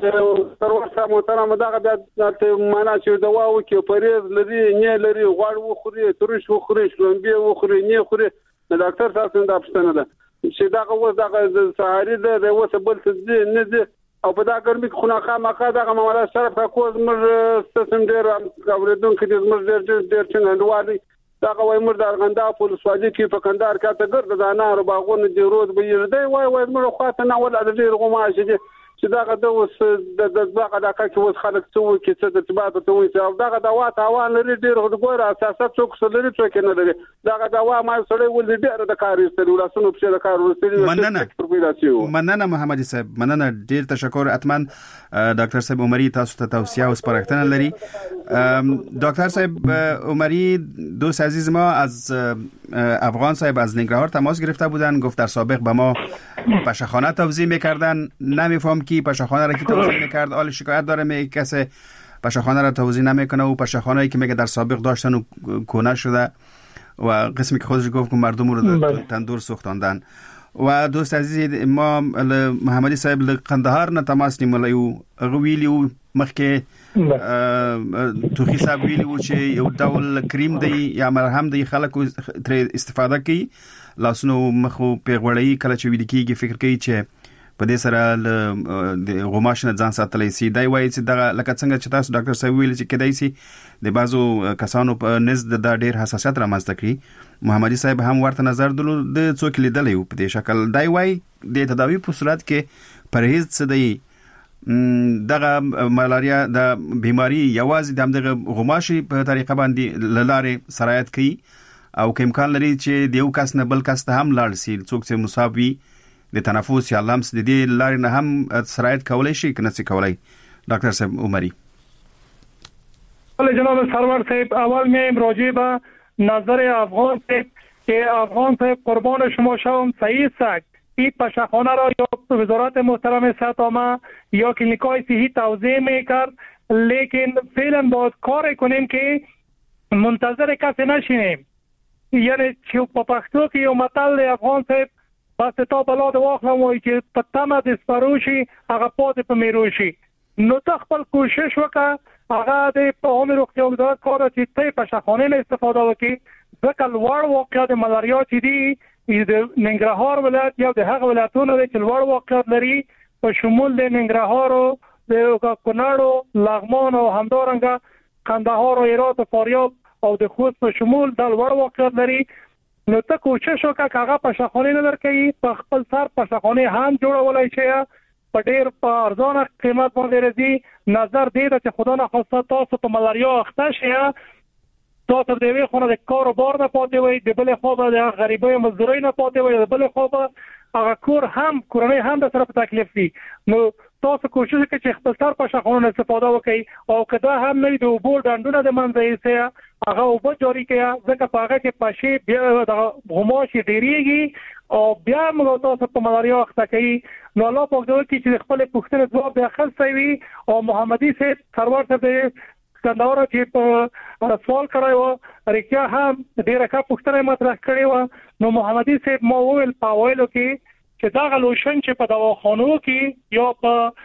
سرور صاحب محترم دغه د معنا چې دوا وکي پرېز لري نه لري غوړ وخوري ترش وخوري شلومبي وخوري نه خوري ډاکټر تاسو دا پښتنه ده چې دغه سهاري د وسه بل څه نه دي او په دا ګرمي خو نه خامخا دغه معاملات شرف تاسو زموږ ستاسو ډیر اوریدونکو دې زموږ ډیر څنګه دغه وای مر درغنده په سوادي کې په کندهار کې ته ګرځ د انار باغونه دی روز به یې دی وای مر خواته نه ول د ډیر غماشه دي چې دغه د اوس د دغه د کې اوس خلک څو کې څه د تبعات ته وي چې دغه دوا تاوان لري ډیر غوړ اساسات څوک لري څوک نه لري دغه دوا ما سره ول ډیر د کار استلو لاسونو په د کار استلو مننه محمد صاحب مننه ډیر تشکر. اتمن ډاکټر صاحب عمری تاسو ته توصیه او سپارښتنه لري. دکتر صاحب عمری دوست عزیز ما از افغان صاحب از ننگرهار تماس گرفته بودن، گفت در سابق به ما پشخانه توزیع میکردن، نمیفهم کی پشخانه را کی توزیع میکرد. حال شکایت داره میگه کسی پشخانه را توزیع نمیکنه و پشخانه‌ای که میگه در سابق داشتن و کونه شده و قسمی که خودش گفت که مردم رو تندور سوختاندن. و دوست عزیز ما محمدی صاحب قندهار نه تماس نیملیو غویلیو مخکې توخی صاحب ویلیو چې یو ډول کریم دی یا مرهم دی خلکو تر استفاده کوي لاسونو مخو پیغوړی کله چې ویل کېږي فکر کوي چې په دې سره د غوماشنه ځان ساتلی سي. دی وایي چې دغه لکه څنګه چې تاسو ډاکټر صاحب ویل چې کېدای سي د بعضو کسانو په نزد د ډېر حساسیت رامنځته کړي. محمدي صاحب هم ورته نظر درلود د څوک لیدلی په دې شکل. دی وایي د تداوی په صورت کې پرهیز څه دی، دغه ملاریا د بیماری یوازې د همدغه غوماشي په طریقه باندې لاره سرایت کوي او که امکان لري چې د یو کس نه بل کس ته هم لاړ سي، څوک چې مصاب وي د تنفس یا لمس د دې لارې نه هم سرایت کولی شي که نسي کولی. ډاکټر صاحب عمری. جناب سرور صاحب اول میایم راجع به نظر افغان صاحب که افغان صاحب قربان شما شوم صحیح سگ این پشخانه را یا وزارت محترم صحت عامه یا کلینیکای صحی توزیع میکرد، لیکن فعلا باید کار کنیم که منتظر کسی نشینیم. یعنی چې په پښتو کې یو متل دی افغان صاحب بس تا بلا د واخلم وایي چې په تمه د سپروشي هغه پاتې په میروشي. نو ته خپل کوشش وکړه هغه د عامه روغتیا وزارت کار چې ته پشخانه نه استفاده وکړي ځکه لوړ واقعیت ملاریا چې دی د ننګرهار ولایت یو د هغه ولایتونو چې لوړ واقعیت لري په شمول د ننګرهار او د کونړ او لغمان او همدارنګه کندهار او هرات او فاریاب او د خوست په شمول د لوړ واقعیت لري. نو ته کوشش وکړه چې هغه پشخانه نه درکې په خپل سر پشخانه هم جوړولای شي په ډېر په ارزانه قیمت باندې راځي. نظر دې چې خدا نه خواسته تاسو په ملاریا اخته شئ تاسو د دې خونه د کاروبار نه پاتې وي د بل خو به غریبۍ مزدوري نه پاتې وي د بل خو به هغه کور هم کورنۍ هم د سره په تکلیف دي. نو تاسو کوشش وکړئ چې خپل سر پشخانه استفاده وکړئ او کدا هم نه د وبو ډنډونه د منځي سه هغه وبو جوړی کړه ځکه په هغه کې پښې بیا د غماشي ډیریږي او بیا موږ تاسو په ملاریا اخته کوي. نو الله په دې کې چې خپل پوښتنه ځواب بیا خلصوي او محمدي سه سرور ته کندهار چې په سوال کړو ریکیا هم ډیره کا پوښتنه مطرح کړې و. نو محمدي سه مو ویل پاویلو کې چې دا غلوشن چې په دواخانو کې یا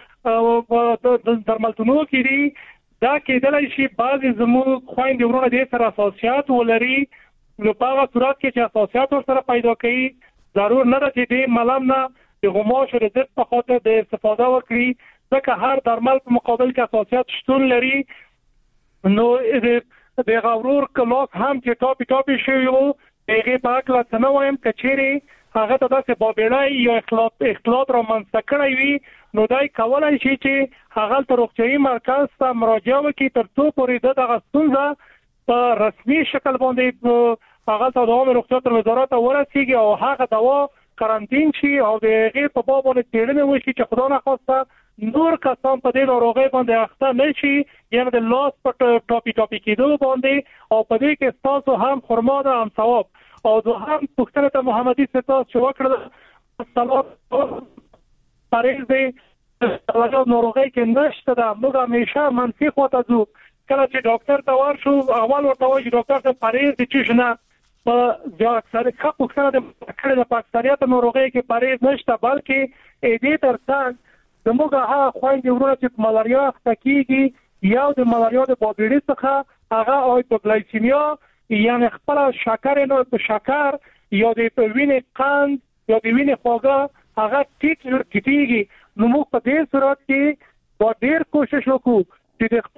په درملتونو کې دي دا کېدلای شي بعضی زموږ خويندې ورونه د سره اساسيات ولري. نو په هغه صورت کې چې اساسيات سره پیدا کړي ضرور نه ده چې د ملام نه د غماشو د ضد په خاطر د استفاده وکړي ځکه هر درمل په مقابل کې اساسيات شتون لري. نو د غورور کلاس هم چې ټاپي شوی وو هغه په اړه څه نه وایم کچېري هغه ته داسې بابېړای یا اختلاط را منځته کړی وي نو دای کولای شي چې هغه تر روغتیايي مرکز ته مراجعه وکړي تر څو پورې دغه ستونزه په رسمي شکل باندې هغه ته د عامه روغتیا وزارت ورسیږي او هغه دوا کارانتین شي او د هغې په باب باندې څېړنه وشي چې خدا نخواسته نور کسان په دې ناروغۍ باندې اخته نه شي یعنې د لاس په ټاپي کېدو باندې او په دې کې ستاسو هم خرما ده هم ثواب. او دوهم پوښتنه ته محمدي ستاسو چې وکړه صلوات پرېز دی هغه ناروغي کې نشته ده موږ همیشه منفي خواته ځو کله چې ډاکټر ته ورشو اول ورته وایي ډاکټر ته پرېز دي چې نه په اکثر ښه پوښتنه د کړه په اکثریت ناروغي کې پرېز نشته بلکې دې ترڅنګ زموږ هغه خويندې ورونه چې ملاریا اخته کیږي یو د ملاریا د بابېړۍ څخه هغه هایپوګلایسیمیا یعنی خپل شکر نو په شکر یا د وینې قند یا د وینې خواږه هغه ټیټیږي. نو موږ په دې صورت کې با ډېر کوشش وکړو چې د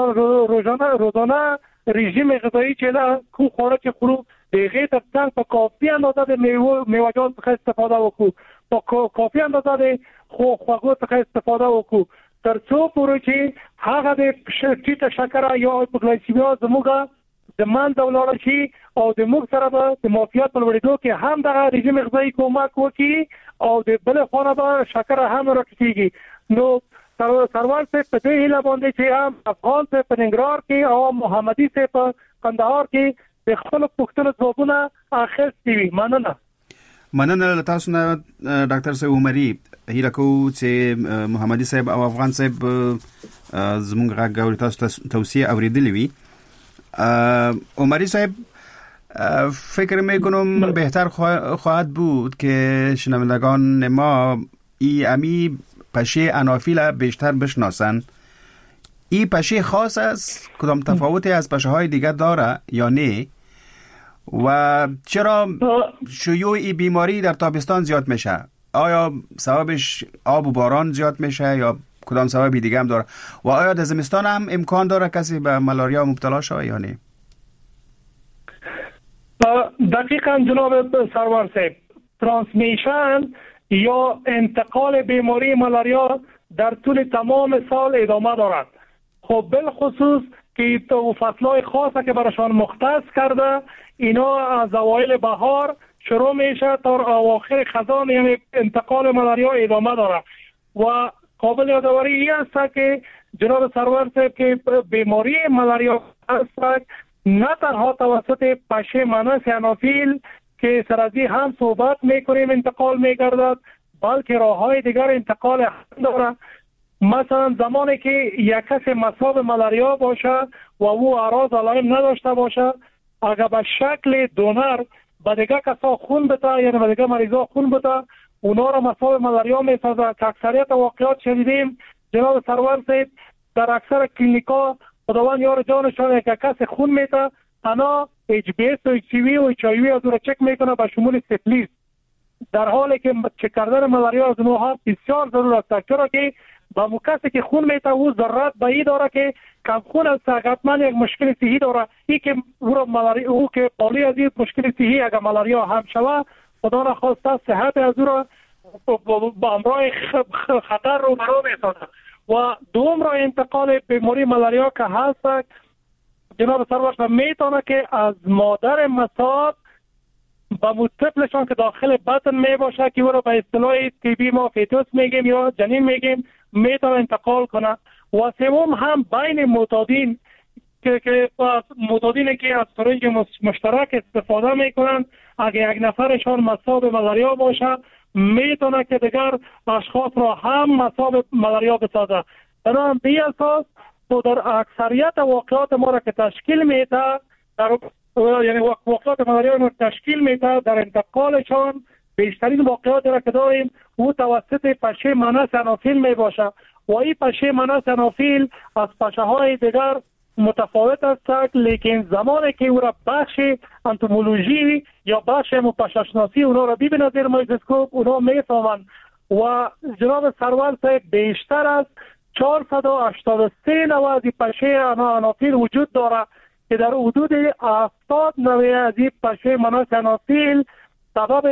خپل روزانه رژیم غذایی چې لا خو خوراک چې خورو د هغې ترڅنګ په کافي اندازه د میوه‌جات څخه استفاده وکړو په کافي اندازه د خواږو څخه استفاده وکړو تر څو پورې چې هغه د ټیټه شکر یا هایپوګلایسیمیا زموږ د منځه ولاړ شي او د موږ سره به د معافیت په لوړېدو کې هم دغه رژیم غذایی کومک وکړي او د بل خونه به شکر هم راټیټېږي. نو سرور صاحب په دې هیله باندې چې هم افغان صاحب په ننګرهار کې او محمدي صاحب په کندهار کې د خپل پوښتنو ځوابونه اخیستي وي. مننه تاسو نه ډاکټر صاحب عمري هیله کوو چې محمدي صاحب او افغان صاحب زموږ غږ تاسو توصیه اوریدلې وي. عمری صاحب فکر میکنم بهتر خواهد بود که شنوندگان ما امی پشه انافیل بیشتر بشناسن. این پشه خاص است کدام تفاوتی از پشه های دیگر داره یا نه و چرا شیوع این بیماری در تابستان زیاد میشه؟ آیا سببش آب و باران زیاد میشه یا کدام سببی دیگه هم داره و آیا در زمستان هم امکان داره کسی به ملاریا مبتلا شه یا نه؟ دقیقاً جناب سرور صاحب ترانسمیشن یا انتقال بیماری ملاریا در طول تمام سال ادامه دارد. خب بالخصوص که تو فصلهای خاصه که برایشان مختص کرده اینا از اوایل بهار شروع میشه تا اواخر خزان یعنی انتقال ملاریا ادامه داره و قابل یادآوری این است که جناب سرور صاحب که بیماری ملاریا است نه تنها توسط پشه مانند انافیل که سرازی هم صحبت میکنیم انتقال میگردد بلکه راههای دیگر انتقال هم داره. مثلا زمانی که یک کس مصاب ملاریا باشه و او اعراض علائم نداشته باشه اگر به شکل دونر به دیگه کسا خون بده یعنی به دیگه مریضا خون بده اونا را مصاب ملاریا میسازه که اکثریت واقعات شنیدیم جناب سرور صاحب در اکثر کلینیکا خداوند یار جانشان که کس خون میته انا HBS و HIV و HIV از او را چک میکنه به شمول سفلیس، در حالی که چک کردن ملاریا از اونها بسیار ضرور است، چرا که با کسی که خون میته او ضرورت به این داره که کم خون است، حتما یک مشکل صحی داره، این که او که پالی از این مشکل صحی اگر ملاریا هم شود خدا نخواسته صحت از او را با امراض خطر رو برا میسازه. و دوم را انتقال بیماری ملاریا که هست جناب سرور میتونه که از مادر مصاب با طفلشان که داخل بطن می باشه که او را به اصطلاح طبی ما فیتوس میگیم یا جنین میگیم میتونه انتقال کنه. و سوم هم بین معتادین که معتادینی که از سرنج مشترک استفاده میکنن اگه یک نفرشان مصاب ملاریا باشه میتونه که دیگر اشخاص را هم مصاب ملاریا بسازه. بنابراین به اساس در اکثریت واقعات ما را که تشکیل میده یعنی واقعات ملاریا را تشکیل میده در انتقالشان بیشترین واقعات را که داریم او توسط پشه منس انافیل می باشه و این پشه منس انافیل از پشه های دیگر متفاوت است، لیکن زمانی که او را بخش انتومولوژی یا بخش پشه‌شناسی اونا را ببینه زیر میکروسکوپ اونا میفهمند. و جناب سرور صاحب بیشتر از 483 نوع از پشه انافیل وجود داره که در حدود 70 نوع از این پشه منس انافیل سبب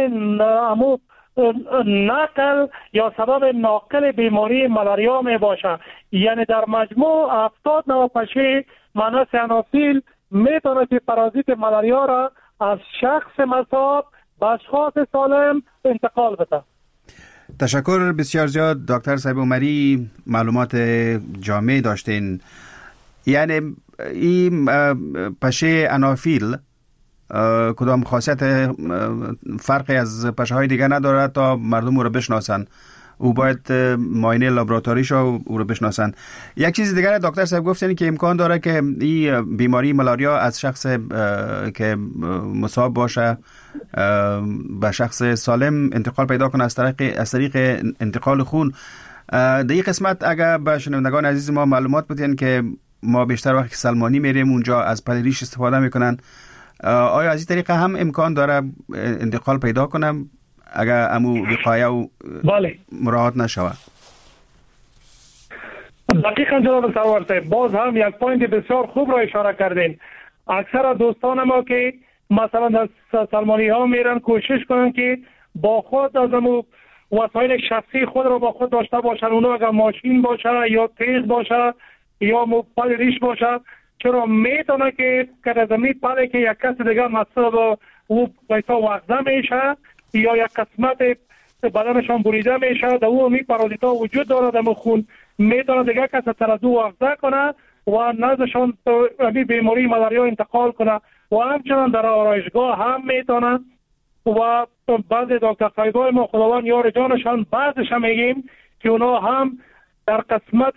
نقل یا سبب ناقل بیماری ملاریا می باشه. یعنی در مجموع 70 نوع پشه منس انافیل میتونه که پارازیت ملاریا را از شخص مصاب به اشخاص سالم انتقال بده. تشکر بسیار زیاد دکتر صاحب عمری، معلومات جامع داشتین. یعنی این پشه انافیل کدام خاصیت فرقی از پشه های دیگه نداره تا مردم او رو بشناسن؟ او باید معاینه لابراتوریش او رو بشناسن. یک چیز دیگر دکتر صاحب گفتن که امکان داره که این بیماری ملاریا از شخص که مصاب باشه به شخص سالم انتقال پیدا کنه از طریق انتقال خون. در این قسمت اگر به شنوندگان عزیز ما معلومات بدین که ما بیشتر وقتی سلمانی میریم اونجا از پلیریش استفاده میکنن، آیا از این طریقه هم امکان داره انتقال پیدا کنم اگر امو وقایه و مراعات نشوه؟ دقیقا جناب سرور صاحب، باز هم یک پوینت بسیار خوب را اشاره کردین. اکثر دوستان ما که مثلا در سلمانی ها میرن کوشش کنن که با خود از امو وسایل شخصی خود را با خود داشته باشن. اونو اگر ماشین باشه یا تیغ باشه یا پل ریش باشه، چرا میتونه که زمین پله که یک کس دیگر مصاب او بیتا وقزه میشه یا یک قسمت بدنشان بریده میشه، در او می پارازیتا وجود داره در خون، میتونه دیگر کس ترازو وقزه کنه و نزدشان بیماری ملاریا انتقال کنه. و همچنان در آرایشگاه هم میتونه و بعضی دکتر صاحبای ما خداوند یار جانشان بعضش هم میگیم که اونا هم در قسمت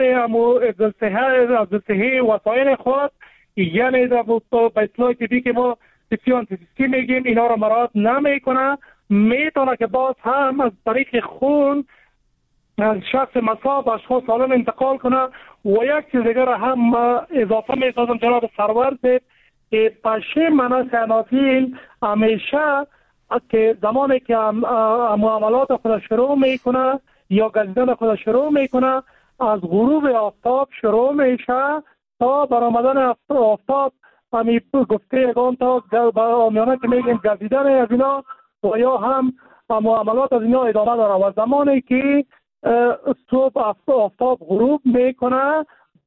صحی وسایل خود یعنی در به اصطلاح طبی که ما سیپسیانتیستی میگیم اینا را مراعات نمیکنه، میتونه که باز هم از طریق خون از شخص مصاب اشخاص سالم انتقال کنه. و یک چیز دیگر هم اضافه میسازم جناب سرور که پشه منس انافیل همیشه که زمانی که معاملات خود شروع میکنه یا گزیدن خود شروع میکنه از غروب آفتاب شروع میشه تا برآمدن آفتاب، همی گفته اگان تا آمیانه که میگیم گزیدن از اینا و یا هم معاملات از اینا ادامه داره. و زمانی که صبح آفتاب غروب میکنه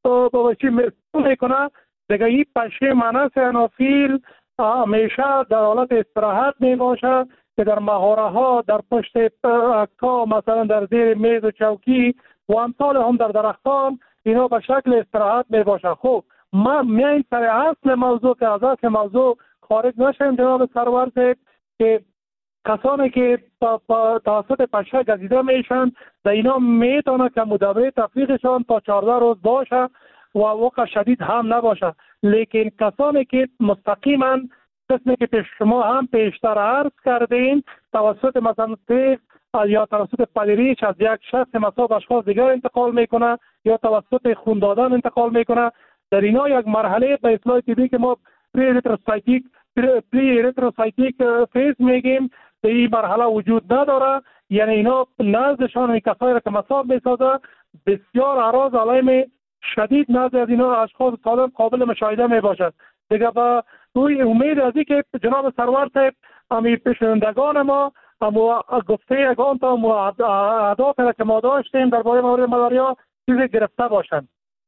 دیگه این پشه منس انافیل همیشه در حالت استراحت می باشه که در مغاره ها، در پشت اکا، مثلا در زیر میز و چوکی و امثال هم در درختان اینا به شکل استراحت می باشه. خب ما میایم سر اصل موضوع که از اصل موضوع خارج نشیم جناب سرور صاحب، که کسانی که توسط پشه گزیده میشن در اینا میتونه که مدوره تفریقشان تا 14 روز باشه و وقت شدید هم نباشه. لیکن کسانی که مستقیما قسمی که پیش شما هم پیشتر عرض کردین توسط مثلا تیغ یا توسط پذیرش از یک شخص مصاب اشخاص دیگر انتقال میکنه یا توسط خون دادن انتقال میکنه. در اینا یک مرحله به اصطلاح طبی که ما پری ریتروسایتیک فیز میگیم، در این مرحله وجود نداره. یعنی اینا نزدشان این کسایی را که مصاب میسازه بسیار اعراض علائم شدید نزد از اینا اشخاص سالم قابل مشاهده میباشد. دیگه با روی امید از این که جناب سرور صاحب امی پیشنهادگان ما اما گفته یگان تا اهداف را که ما داشتیم درباره مورد ملاریا چیزی گرفته باشند.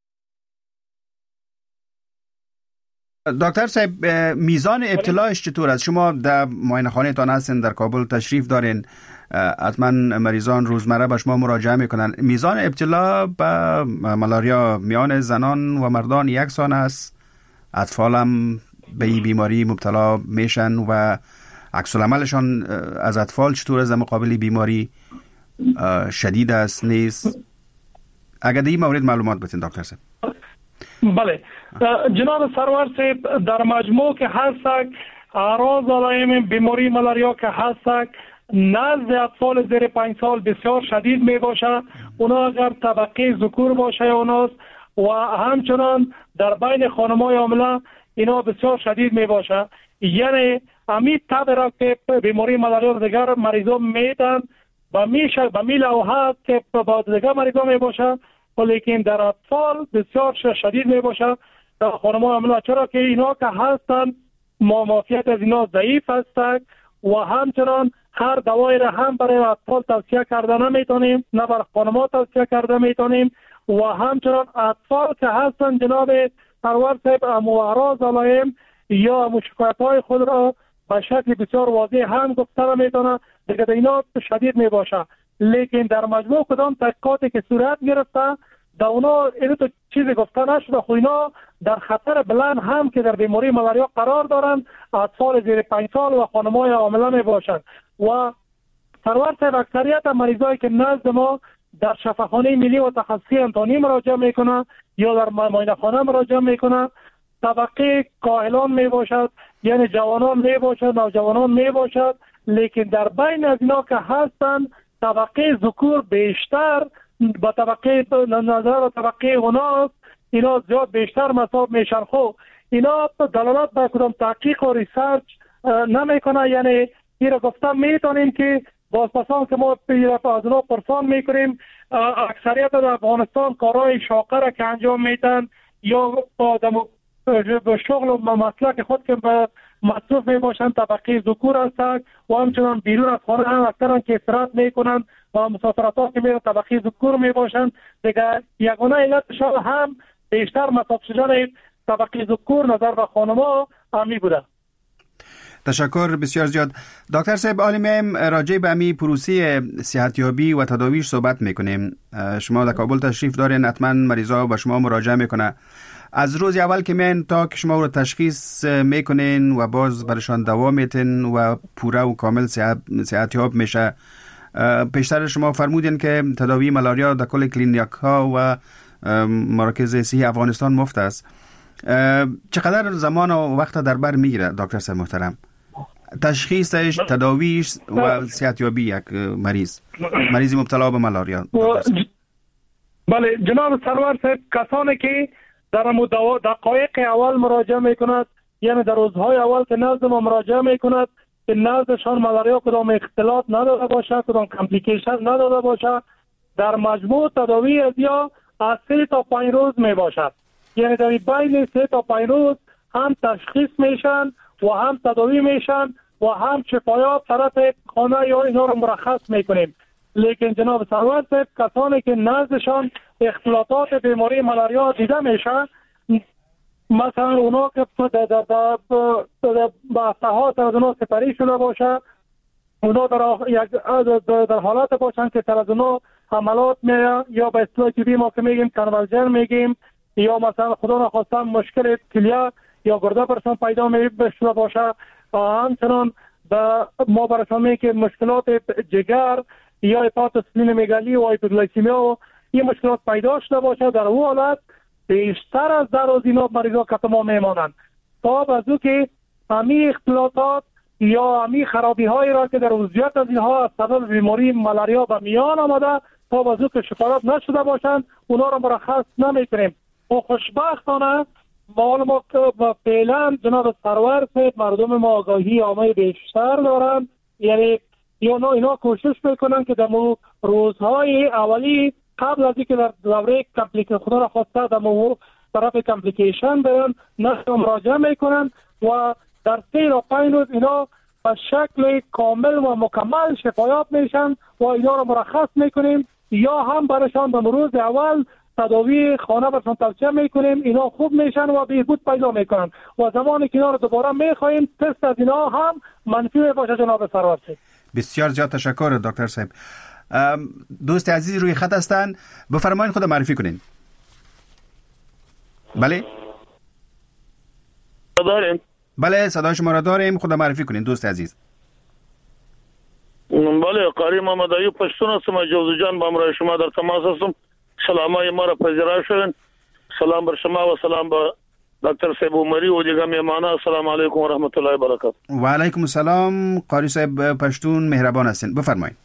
دکتر صاحب میزان ابتلاش چطور است؟ شما در معاینه خانه تان هستین، در کابل تشریف دارین، حتما مریضان روزمره به شما مراجعه میکنن. میزان ابتلا به ملاریا میان زنان و مردان یکسان است؟ اطفال هم به این بیماری مبتلا میشن و عکس العملشان از اطفال چطور است در مقابل بیماری؟ شدید است نیست؟ اگر در این مورد معلومات بتین دکتر صاحب. بله جناب سرور صاحب، در مجموع که هستک اعراض علائم بیماری ملاریا که هستک نزد اطفال زیر 5 سال بسیار شدید می باشه. اونا اگر طبقه ذکور باشه اوناست و همچنان در بین خانم‌های حامله اینا بسیار شدید می باشه. یعنی امی تب را که بیماری ملاریا دیگر مریضان میدن به می لوحه که با دیگر مریضان می باشه، ولیکن در اطفال بسیار شدید می باشه در خانم‌های حامله، چرا که اینا که هستن معافیت از اینا ضعیف هستند و همچنان هر دوایی را هم برای اطفال توصیه کرده نمیتونیم، نه برای خانم‌ها توصیه کرده میتونیم و همچنان اطفال که هستن جناب سرور صاحب اعراض علائم یا شکایت‌های خود را به شکل بسیار واضح هم گفته میتونه دیگه اینا شدید می باشه. لیکن در مجموع کدام تحقیقاتی که صورت گرفته در اونا اینو تو چیزی گفته نشده، خو اینا در خطر بلند هم که در بیماری ملاریا قرار دارند اطفال زیر 5 سال و خانم‌های حامله می باشند. و سرور صاحب اکثریت مریضایی که نزد ما در شفاخانه ملی و تخصصی انتانی مراجعه میکنه یا در معاینه خانه مراجعه میکنه طبقه کاهلان می باشد، یعنی جوانان می باشد، نوجوانان می باشد، لیکن در بین از اینا که هستند طبقه ذکور بیشتر با طبقه نظر و طبقه اوناست، اینا زیاد بیشتر مصاب میشن. خب اینا دلالت به کدام تحقیق و ریسرچ نمیکنه. یعنی این را گفتم میتونیم که بازپسان که ما از اونا پرسان میکنیم اکثریت در افغانستان کارهای شاقه را که انجام میتن یا به شغل و مسلک خود که به مصروف می باشند طبقه ذکور هستند و همچنان بیرون از خانه هم اکثرا که استراحت میکنند و مسافرت ها که میرن طبقه ذکور می باشند. دیگه یگانه علتشان هم بیشتر مصاب شدن طبقه ذکور نظر به خانم‌ها همی بوده. تشکر بسیار زیاد. دکتر صاحب حالا میایم راجع به امی پروسه صحتیابی و تداویش صحبت میکنیم. شما در کابل تشریف دارین، حتما مریضا به شما مراجعه میکنه. از روز اول که میاین تا که شما رو تشخیص میکنین و باز برشان دوا میتین و پوره و کامل صحتیاب میشه. پیشتر شما فرمودین که تداوی ملاریا در کل کلینیک ها و مراکز صحی افغانستان مفت است. چقدر زمان و وقت در بر میگیره دکتر صاحب محترم تشخیصش، تداویش و صحتیابی یک مریض مبتلا به ملاریا؟ بله جناب سرور صاحب، کسانی که در دقایق اول مراجعه میکند، یعنی در روزهای اول که نزد ما مراجعه میکند که نزدشان ملاریا کدام اختلاط نداده باشه، کدام کمپلیکیشن نداده باشه، در مجموع تداوی از یا از 3 تا 5 روز می باشد. یعنی در بین 3 تا 5 روز هم تشخیص میشن و هم تداوی میشن و هم شفایاب طرف خانه یا اینا رو مرخص میکنیم. لیکن جناب سرور صاحب کسانی که نزدشان اختلاطات بیماری ملاریا دیده میشه، مثلا اونا که با افتحات از اونا سپری شده باشه، اونا در حالت باشن که تر از اونا حملات میه یا به اصطلاح طبی ما که میگیم کنورژن میگیم، یا مثلا خدا نخواستن مشکل کلیه یا گرده برشان پیدا شده باشه، همچنان ما برشان میگیم که مشکلات جگر یا هپاتوسپلینومگالی و هایپوگلیسیمیا و این مشکلات پیدا شده باشه، در اون حالت بیشتر از 10 روز اینا مریضا که ما میمانند تا بعضو که همین اختلاطات یا امی خرابی هایی را که در عضویت از اینها از سبب بیماری ملاریا به میان آمده تا وضوح که شکایت نشده باشند اونا را مرخص نمی کنیم. و خوشبختانه ما فعلا جناب سرور مردم ما آگاهی عامه بیشتر دارند، یعنی اینا کوشش میکنن که در روزهای اولی قبل از اینکه در دوره خدا را خواسته در طرف کمپلیکیشن برن نشر مراجعه میکنن و در 3 تا 5 روز اینا به شکل کامل و مکمل شفایاب میشن و اینا را مرخص میکنیم یا هم برشان به روز اول تداوی خانه برشان توصیه میکنیم، اینا خوب میشن و بهبود پیدا میکنن و زمانی که اینا رو دوباره میخوایم تست از اینا هم منفی باشه. جناب سرور بسیار زیاد تشکر دکتر صاحب. دوست عزیز روی خط هستن، بفرمایید خود معرفی کنین. بله داریم. بله صدای شما را داریم، خود معرفی کنین دوست عزیز. بله قاری محمد ایوب پشتون هستم، جوزو جان با امرای شما در تماس هستم. سلامای ما را پذیرا شوین. سلام بر شما و سلام به دکتر صاحب عمری و دیگر مهمانان. السلام علیکم و رحمت الله و برکاته. و علیکم السلام. قاری صاحب پشتون مهربان هستین، بفرمایید.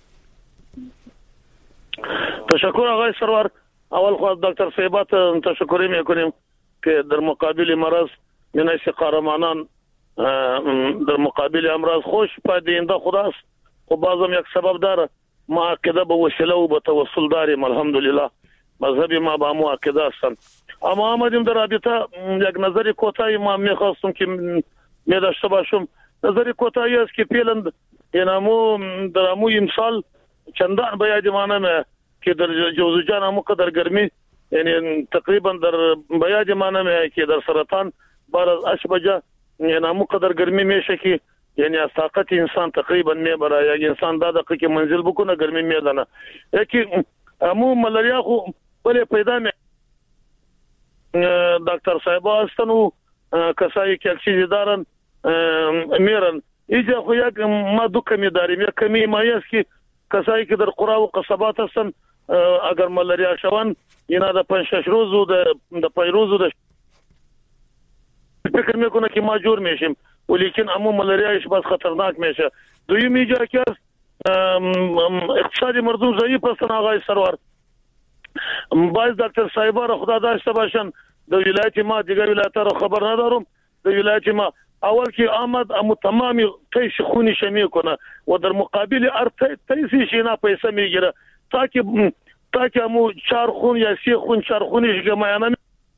تشکر آقای سرور. اول خواهد دکتر صاحبات تشکری میکنیم که در مقابل مرض منیس قهرمانان در مقابل امراض خوش پایدینده خداست. خب بازم یک سبب داره، ما عقیده به وسیله و به توسل داریم. الحمدلله مذهبی ما با ما عقیده هستند. اما آمدیم در رابطه یک نظری کوتاهی ما میخواستم که میداشته باشم. نظری کوتاهی است که پیلند اینمو در امو امسال چندان به یاد مانم که در جوزو جان امو قدر گرمی، یعنی تقریبا در به یاد مانم که در سرطان بار از اشبجه یعنی امو قدر گرمی میشه که یعنی از طاقت انسان تقریبا میبره. یک انسان دا دقیقه که منزل بکنه گرمی میدنه. یکی امو ملاریا خو ولی پیدا می دکتر صاحبا هستن و کسایی که چیزی دارن میرن اینجا خو یک ما دو کمی داریم. یک کمی مایی است که کسایی که در قرى و قصبات هستن اگر ملاریا شوند اینا د 5-6 روز و د 5 روز د فکر میکنه که ما جور میشیم، ولیکن امو ملاریا بس خطرناک میشه. دویمی جا که اقتصادی مردم ضعیف هستن آقای سرور. باید دکتر صاحبا را خدا داشته باشن. در ولایت ما دیگر ولایت را خبر ندارم. در ولایت ما اول که آمد امو تمامی تیش خونیش میکنه و در مقابل تیسیش اینا پیسه میگیره تا که امو 4 خون یا 3 خون 4 خونیش که مایانه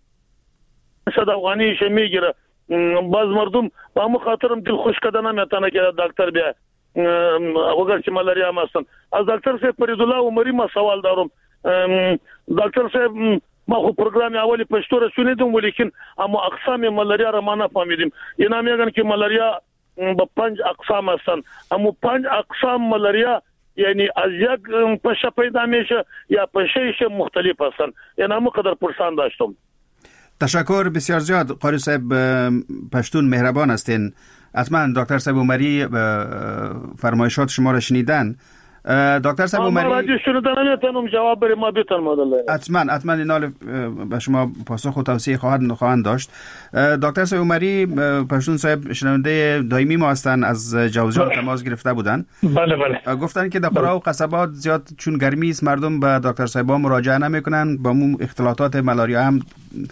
صد افغانیش میگیره. باز مردم با امو خاطرم دل خوش کدنه میتانه که دکتر بیا اگر که ملاریا هم هستن. از دکتر صاحب فریدالله عمری ما سوال دارم. دکتر صاحب ما خو پروگرام اولی پشتو را شنیدم ولیکن اما اقسام ملاریا را ما نفهمیدیم. اینا میگن که ملاریا به 5 اقسام هستن. اما 5 اقسام ملاریا یعنی از یک پشه پیدا میشه یا پشهش مختلف هستن. اینا مو قدر پرسان داشتم. تشکر بسیار زیاد قاری صاحب پشتون مهربان هستین. حتما دکتر صاحب عمری فرمایشات شما را شنیدن. دکتر صاحب عمری ما شنیدن نمیتونم جواب بریم ما بیتن مدل. حتما اینا به شما پاسخ و توصیه خواهند داشت. دکتر صاحب عمری پشتون صاحب شنونده دائمی ما هستن، از جوزجان تماس گرفته بودن. بله گفتن که در قرى و قصبات زیاد چون گرمی است مردم به دکتر صاحبا مراجعه نمیکنن، با اختلاطات ملاریا هم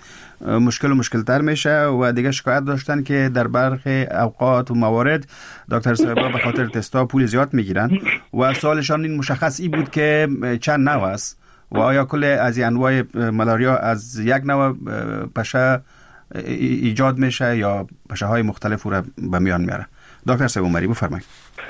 مشکل تر میشه و دیگه شکایت داشتن که در برخی اوقات و موارد دکتر صاحبا به خاطر تستا پول زیاد میگیرن و سوالشان این مشخص بود که چند نوع است و آیا کل از این انواع ملاریا از یک نوع پشه ایجاد میشه یا پشه های مختلف رو به میان میاره. دکتر صاحب عمری بفرمایید.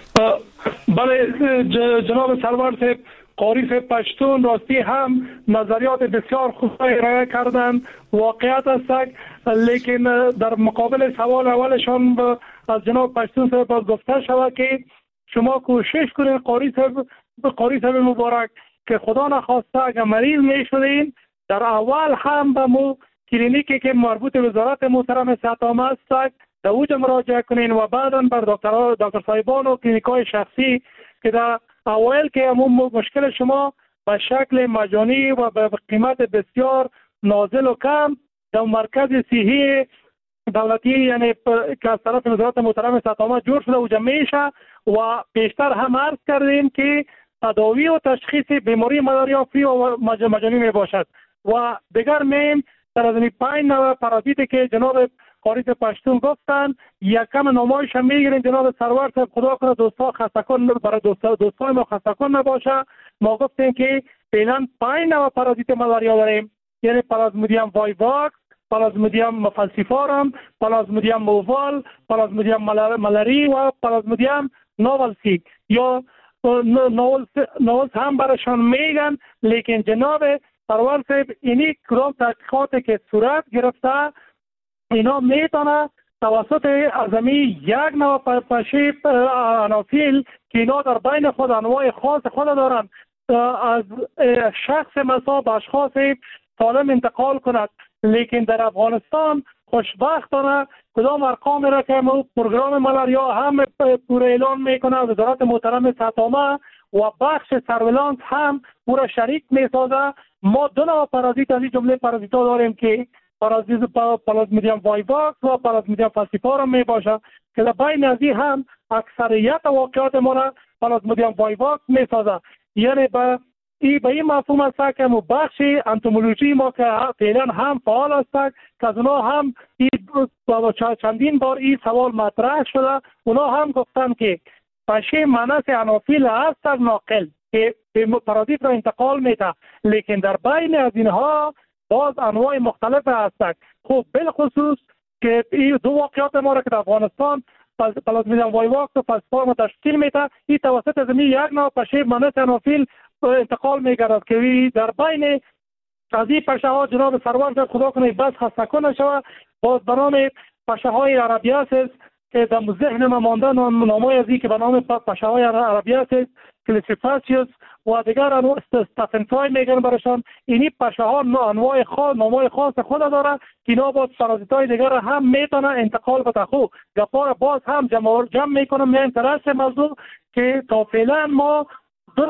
بله جناب سرور صاحب قاری صاحب پشتون راستی هم نظریات بسیار خوب ارائه کردن، واقعیت است، لیکن در مقابل سوال اولشان از جناب پشتون صاحب باز گفته شود که شما کوشش کنید قاری صاحب مبارک که خدا نخواسته اگر مریض میشدین در اول هم به مو کلینیکی که مربوط به وزارت محترم صحت عامه است در اوج مراجعه کنین و بعدا بر دکتر صاحبان و کلینیک‌های شخصی که در اوایل که همون مشکل شما به شکل مجانی و به قیمت بسیار نازل و کم در مرکز صحی دولتی یعنی که از طرف وزارت محترم صحت جور شده و میشه و بیشتر هم عرض کردیم که تداوی و تشخیص بیماری ملاریا فری و مجانی می باشد و دیگر میم در از این 5 نوع پارازیتی که جناب قاری پشتون گفتن یکم نمایش هم میگیریم. جناب سرور صاحب خدا کنه دوستا خسته کن برای دوستای ما خسته کن نباشه. ما گفتیم که فعلا 5 نوع پارازیت ملاریا داریم، یعنی پلازمودیوم وایواکس، پلازمودیوم فالسیفارم، پلازمودیوم مووال، پلازمودیوم ملاری و پلازمودیوم نوولسی یا نوولس هم برشان میگن. لیکن جناب سرور صاحب اینی کدام تحقیقاتی که صورت گرفته اینا میتونه توسط ازمی یک نوع پشه انافیل که اینا در بین خود انواع خاص خود دارن از شخص مسا به اشخاص سالم انتقال کند. لیکن در افغانستان خوشبختانه کدام ارقام را که پروگرام ملاریا هم پور اعلان میکنه، وزارت محترم صحت عامه و بخش سرویلانس هم او را شریک میسازه. ما 2 نوع پارازیت از این جمله پارازیت ها داریم که پلازمودیوم وایواکس و پلازمودیوم فالسیفارم می باشه که در بین از این هم اکثریت واقعات ما را پلازمودیوم وایواکس می سازه. یعنی به این مفهوم است که بخش انتومولوژی ما که فعلا هم فعال است که از اونا هم چندین بار این سوال مطرح شده، اونا هم گفتن که پشه منس انافیل است از ناقل که پارازیت را انتقال میده، لیکن در بین از اینها باز انواع مختلف هستند. خب بالخصوص که این 2 واقعات ما را که در افغانستان پلازمودیوم وایواکس و فالسیفارم تشکیل میده، این توسط زمین یک نوع پشه منس انافیل انتقال میگردد که در بین از این پشه ها جناب سرور خدا کنه بس خسته کنه شود باز به نام پشه های عربیاسیس که در ذهن ما مانده نامای از این که به نام پشه های عربیاسیس، کلیسیفاسیوس و دیگر انواع استافنفای میگن برشان. اینی پشه ها انواع خاص نامای خاص خود داره که اینا باز پارازیت های دیگر هم میتونه انتقال بده. خوب گپا باز هم جمع میکنم میان طرف موضوع که تا فعلا ما 2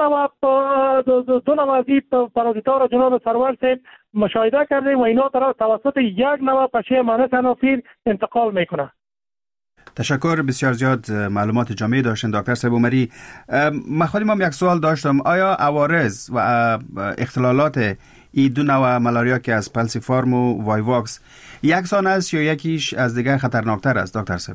نوع از این پارازیت ها را جناب سرور صاحب مشاهده کردیم و اینا توسط یک نوع پشه منس انافیل انتقال میکنه. تشکر، بسیار زیاد معلومات جامعی داشتن دکتر صاحب عمری. خودم هم یک سوال داشتم، آیا عوارض و اختلالات این 2 نوع ملاریا که از فالسیفارم و وایواکس یکسان است یا یکیش از دیگر خطرناکتر است دکتر صاحب؟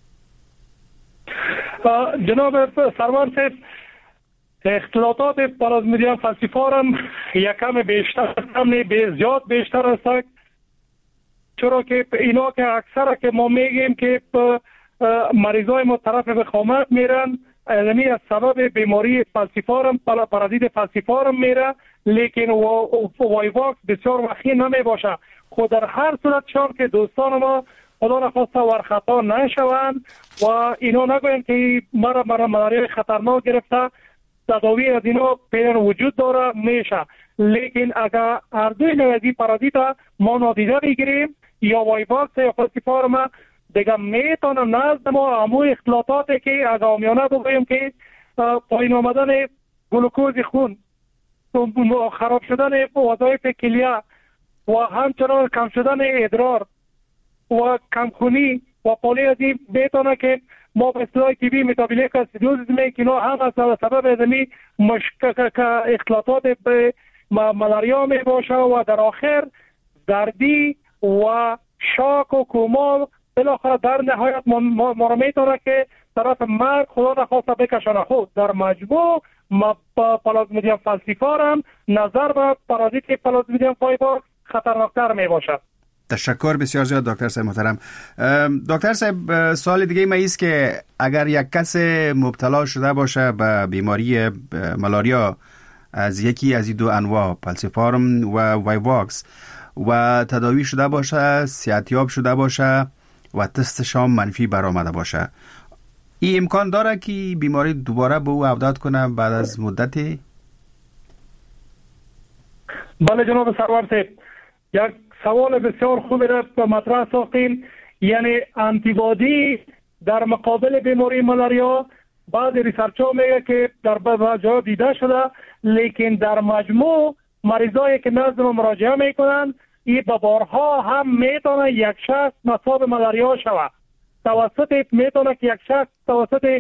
جناب سرور صاحب اختلالات پلازمودیوم فالسیفارم یکم بیشتر زیاد بیشتر است، چرا که اینا که اکثر که ما میگیم که مریضای ما طرف وخامت میرن یعنی از سبب بیماری فالسیفارم پارازیت فالسیفارم میره، لیکن وایواکس بسیار وخی نمی باشه. خود در هر صورت شان که دوستان ما خدا نخواسته ورخطا نشوند و اینا نگوین که مرا ملاریا خطرناک گرفته، تداوی از اینا پیدا وجود داره میشه. لیکن اگر هر دوی نوعی پارازیت ما نادیده بگیریم یا وایواکس یا فالسیفارم دیگه میتونه نزد ما همو اختلاطاتی که اگر آمیانه بگویم که پایین آمدن گلوکوز خون، خراب شدن وظایف کلیه و همچنان کم شدن ادرار و کمخونی و پالی از این میتونه که ما به اصطلاح تیبی متابولیک اسیدوزیس میگیم که اینا هم از سبب ازمی اختلاطات به ملاریا می باشه و در آخر دردی و شاک و کوما بالاخره در نهایت ما را میتونه که طرف مرگ خدا نخواسته بکشانه. خود در مجموع پلازمودیوم فالسیفارم نظر به پارازیت پلازمودیوم وایواکس خطرناکتر می باشد. تشکر بسیار زیاد دکتر صاحب محترم. دکتر صاحب سوال دیگه ما ایست که اگر یک کس مبتلا شده باشه به بیماری ملاریا از یکی از این 2 انواع فالسیفارم و وایواکس و تداوی شده باشه، صحتیاب شده باشه و تستش هم منفی برآمده باشه، این امکان داره که بیماری دوباره به او عودت کنه بعد از مدتی؟ بله جناب سرور صاحب، یک سوال بسیار خوبی را مطرح ساختین. یعنی آنتیبادی در مقابل بیماری ملاریا بعضی ریسرچ ها میگه که در بعض جا دیده شده، لیکن در مجموع مریضایی که نزد ما مراجعه میکنن این بارها هم میتونه یک شخص مصاب ملاریا شود. توسط میتونه که یک شخص توسط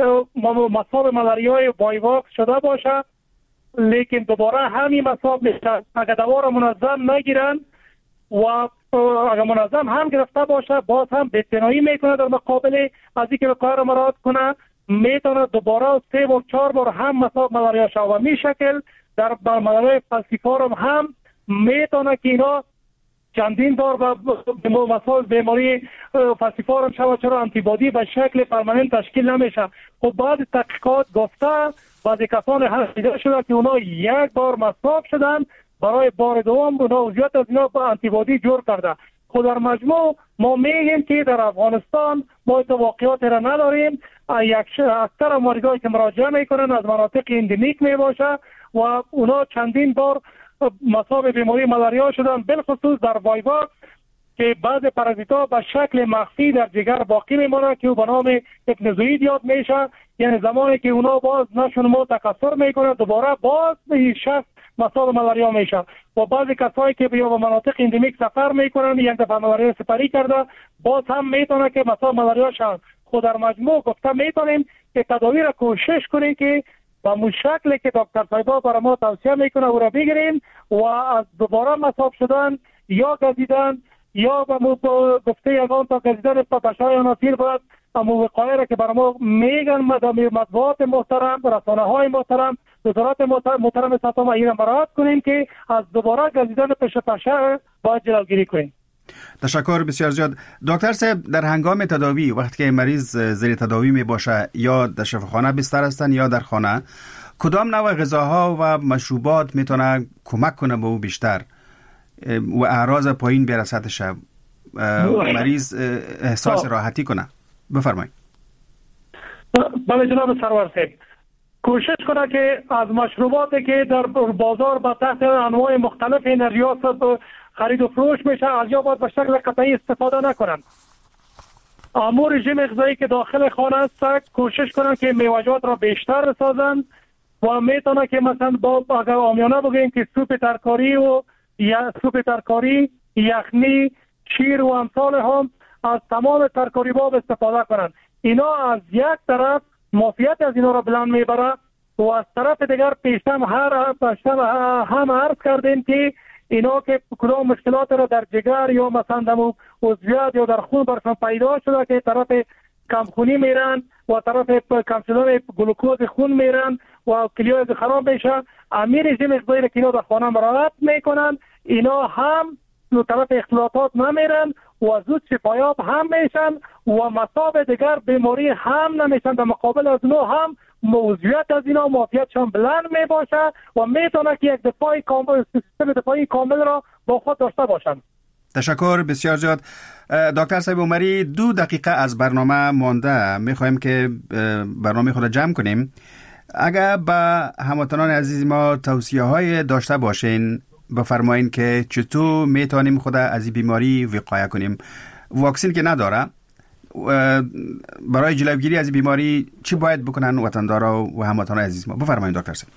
مصاب ملاریای وایواکس شده باشه، لیکن دوباره همین مصاب میشه. اگر دوا را منظم نگیرن و اگر منظم هم گرفته باشه، باز هم بی‌اعتنایی میکنه در مقابل از اینکه وقایه را مراعات کنه، میتونه دوباره 3 و 4 بار هم مصاب ملاریا شود. و می شکل در ملاریا فالسیفارم هم میتونه که اینا چندین بار به مصاب بیماری فالسیفارم شود، چرا آنتیبادی به شکل پرمننت تشکیل نمیشه. خب بعد تحقیقات گفته بعضی کسان هست دیده شده که اونا یک بار مصاب شدن، برای بار دوم اونا زیاد از اینا با آنتیبادی جور کرده. خود در مجموع ما میگیم که در افغانستان ما این واقعیات را نداریم. اکثر مریضایی که مراجعه میکنن از مناطق اندمیک میباشه و اونا چندین بار مصاب بیماری ملاریا شدن، بالخصوص در وایواکس که بعض پارازیت‌ها به شکل مخفی در جگر باقی میمونه که به نام اپنزوئید یاد میشه. یعنی زمانی که اونا باز نشون ما تکثر میکنه، دوباره باز این شخص مصاب ملاریا میشه. و بعضی کسایی که به مناطق اندمیک سفر میکنن، یک دفعه ملاریا سپری کرده، باز هم میتونه که مصاب ملاریا شن. خود در مجموع گفته میتونیم که تداوی را کوشش کنیم که با مو شکلی که دکتر صاحبا برای ما توصیه میکنه او را بگیریم و از دوباره مصاب شدن یا گزیدن یا با مو گفته یگان تا گزیدن پشای عناصر باید اما وقایه را که برای ما میگن مطبوعات محترم، رسانه های محترم، وزارت محترم سطح این را مراعات کنیم که از دوباره گزیدن پشه باید جلوگیری کنیم. تشکر بسیار زیاد. دکتر صاحب، در هنگام تداوی وقتی که مریض زیر تداوی می باشه یا در شفاخانه بستر هستن یا در خانه، کدام نوع غذاها و مشروبات میتونه کمک کنه به او بیشتر و اعراض پایین برسد شب مریض احساس راحتی کنه؟ بفرمایید. بله جناب سرور صاحب، کوشش کنه که از مشروباتی که در بازار با تحت انواع مختلف انرژیات خرید و فروش میشه از یا باید به شکل قطعی استفاده نکنن. امور رژیم غذایی که داخل خانه است کوشش کنن که میوه‌جات را بیشتر بسازن و میتونه که مثلا با اگر عامیانه بگیم که سوپ ترکاری و یا سوپ ترکاری، یخنی، شیر و امثال هم از تمام ترکاری باب استفاده کنن. اینا از یک طرف معافیت از اینا را بلند میبره و از طرف دیگر پیشتم هم عرض کردیم که اینا که کدام مشکلات را در جگر یا مثلا در عضویت یا در خون برشان پیدا شده که طرف کمخونی میرن و طرف کم شدن گلوکوز خون میرن و کلیه خراب میشه، امیر رژیم غذایی که اینا در خانه مراعات میکنن، اینا هم طرف اختلاطات نمیرن و زود شفایاب هم میشن و مصاب دیگر بیماری هم نمیشن. در مقابل از اونها هم موضوعیت از اینا معافیتشان بلند میباشه و میتونه که یک دفاعی کامل، سیستم دفاعی کامل را با خود داشته باشن. تشکر بسیار زیاد. دکتر صاحب عمری، 2 دقیقه از برنامه مانده، میخوایم که برنامه خود جمع کنیم. اگر به هموطنان عزیز ما توصیه های داشته باشین بفرمایین که چطور میتونیم خود از این بیماری وقایه کنیم. واکسن که نداره، برای جلوگیری از این بیماری چی باید بکنن وطندارا و هموطنان عزیز ما؟ بفرمایید دکتر صاحب.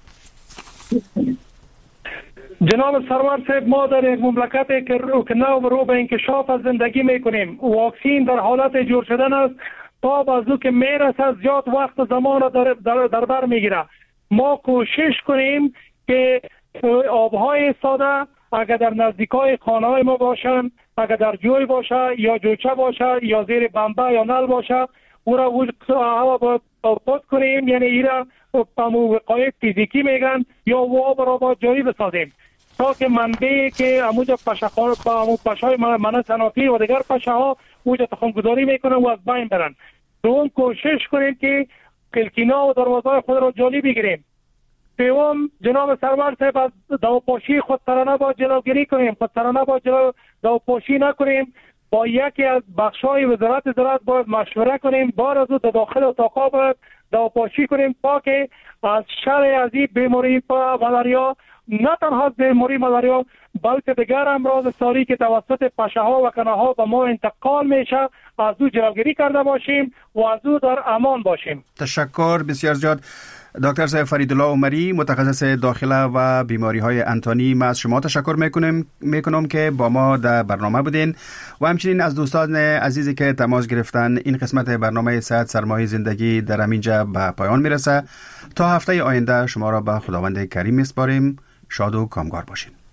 جناب سرور صاحب، ما در یک مملکتی که رو به انکشاف از زندگی میکنیم، واکسین در حالت جور شدن است تا بازو که میرسه زیاد وقت و زمان در بر میگیره. ما کوشش کنیم که آبهای ساده اگر در نزدیکای خانه های ما باشن، اگر در جوی باشه یا جوچه باشه یا زیر بمبه یا نل باشه، او را باید پاک کنیم. یعنی این را وقایه فیزیکی میگن یا آب را باید جایی بسازیم تا که منبعی که اموجا پشهای منه صنافی و دیگر پشه ها اوجا تخمگذاری میکنن و از بین برن. دوم کوشش کنیم که کلکینا و دروازه خود را جالی بگیریم. سوم جناب سرور صاحب، از دواپاشی خودسرانه با جلوگیری کنیم. خودسرانه با دواپاشی نکنیم. با یکی از بخشای وزارت زراعت باید مشوره کنیم، بار از او داخل اتاقا باید دواپاشی کنیم تا که از شر از این بیماری ملاریا، نه تنها بیماری ملاریا بلکه دیگر امراض ساری که توسط پشه ها و کنه ها به ما انتقال میشه از او جلوگیری کرده باشیم و از او در امان باشیم. تشکر بسیار زیاد. دکتر صاحب فریدالله عمری، متخصص داخله و بیماری های انتانی، ما از شما تشکر میکنم که با ما در برنامه بودین و همچنین از دوستان عزیزی که تماس گرفتن. این قسمت برنامه صحت سرمایه زندگی در همینجا به پایان میرسه. تا هفته آینده شما را به خداوند کریم میسپاریم. شاد و کامگار باشین.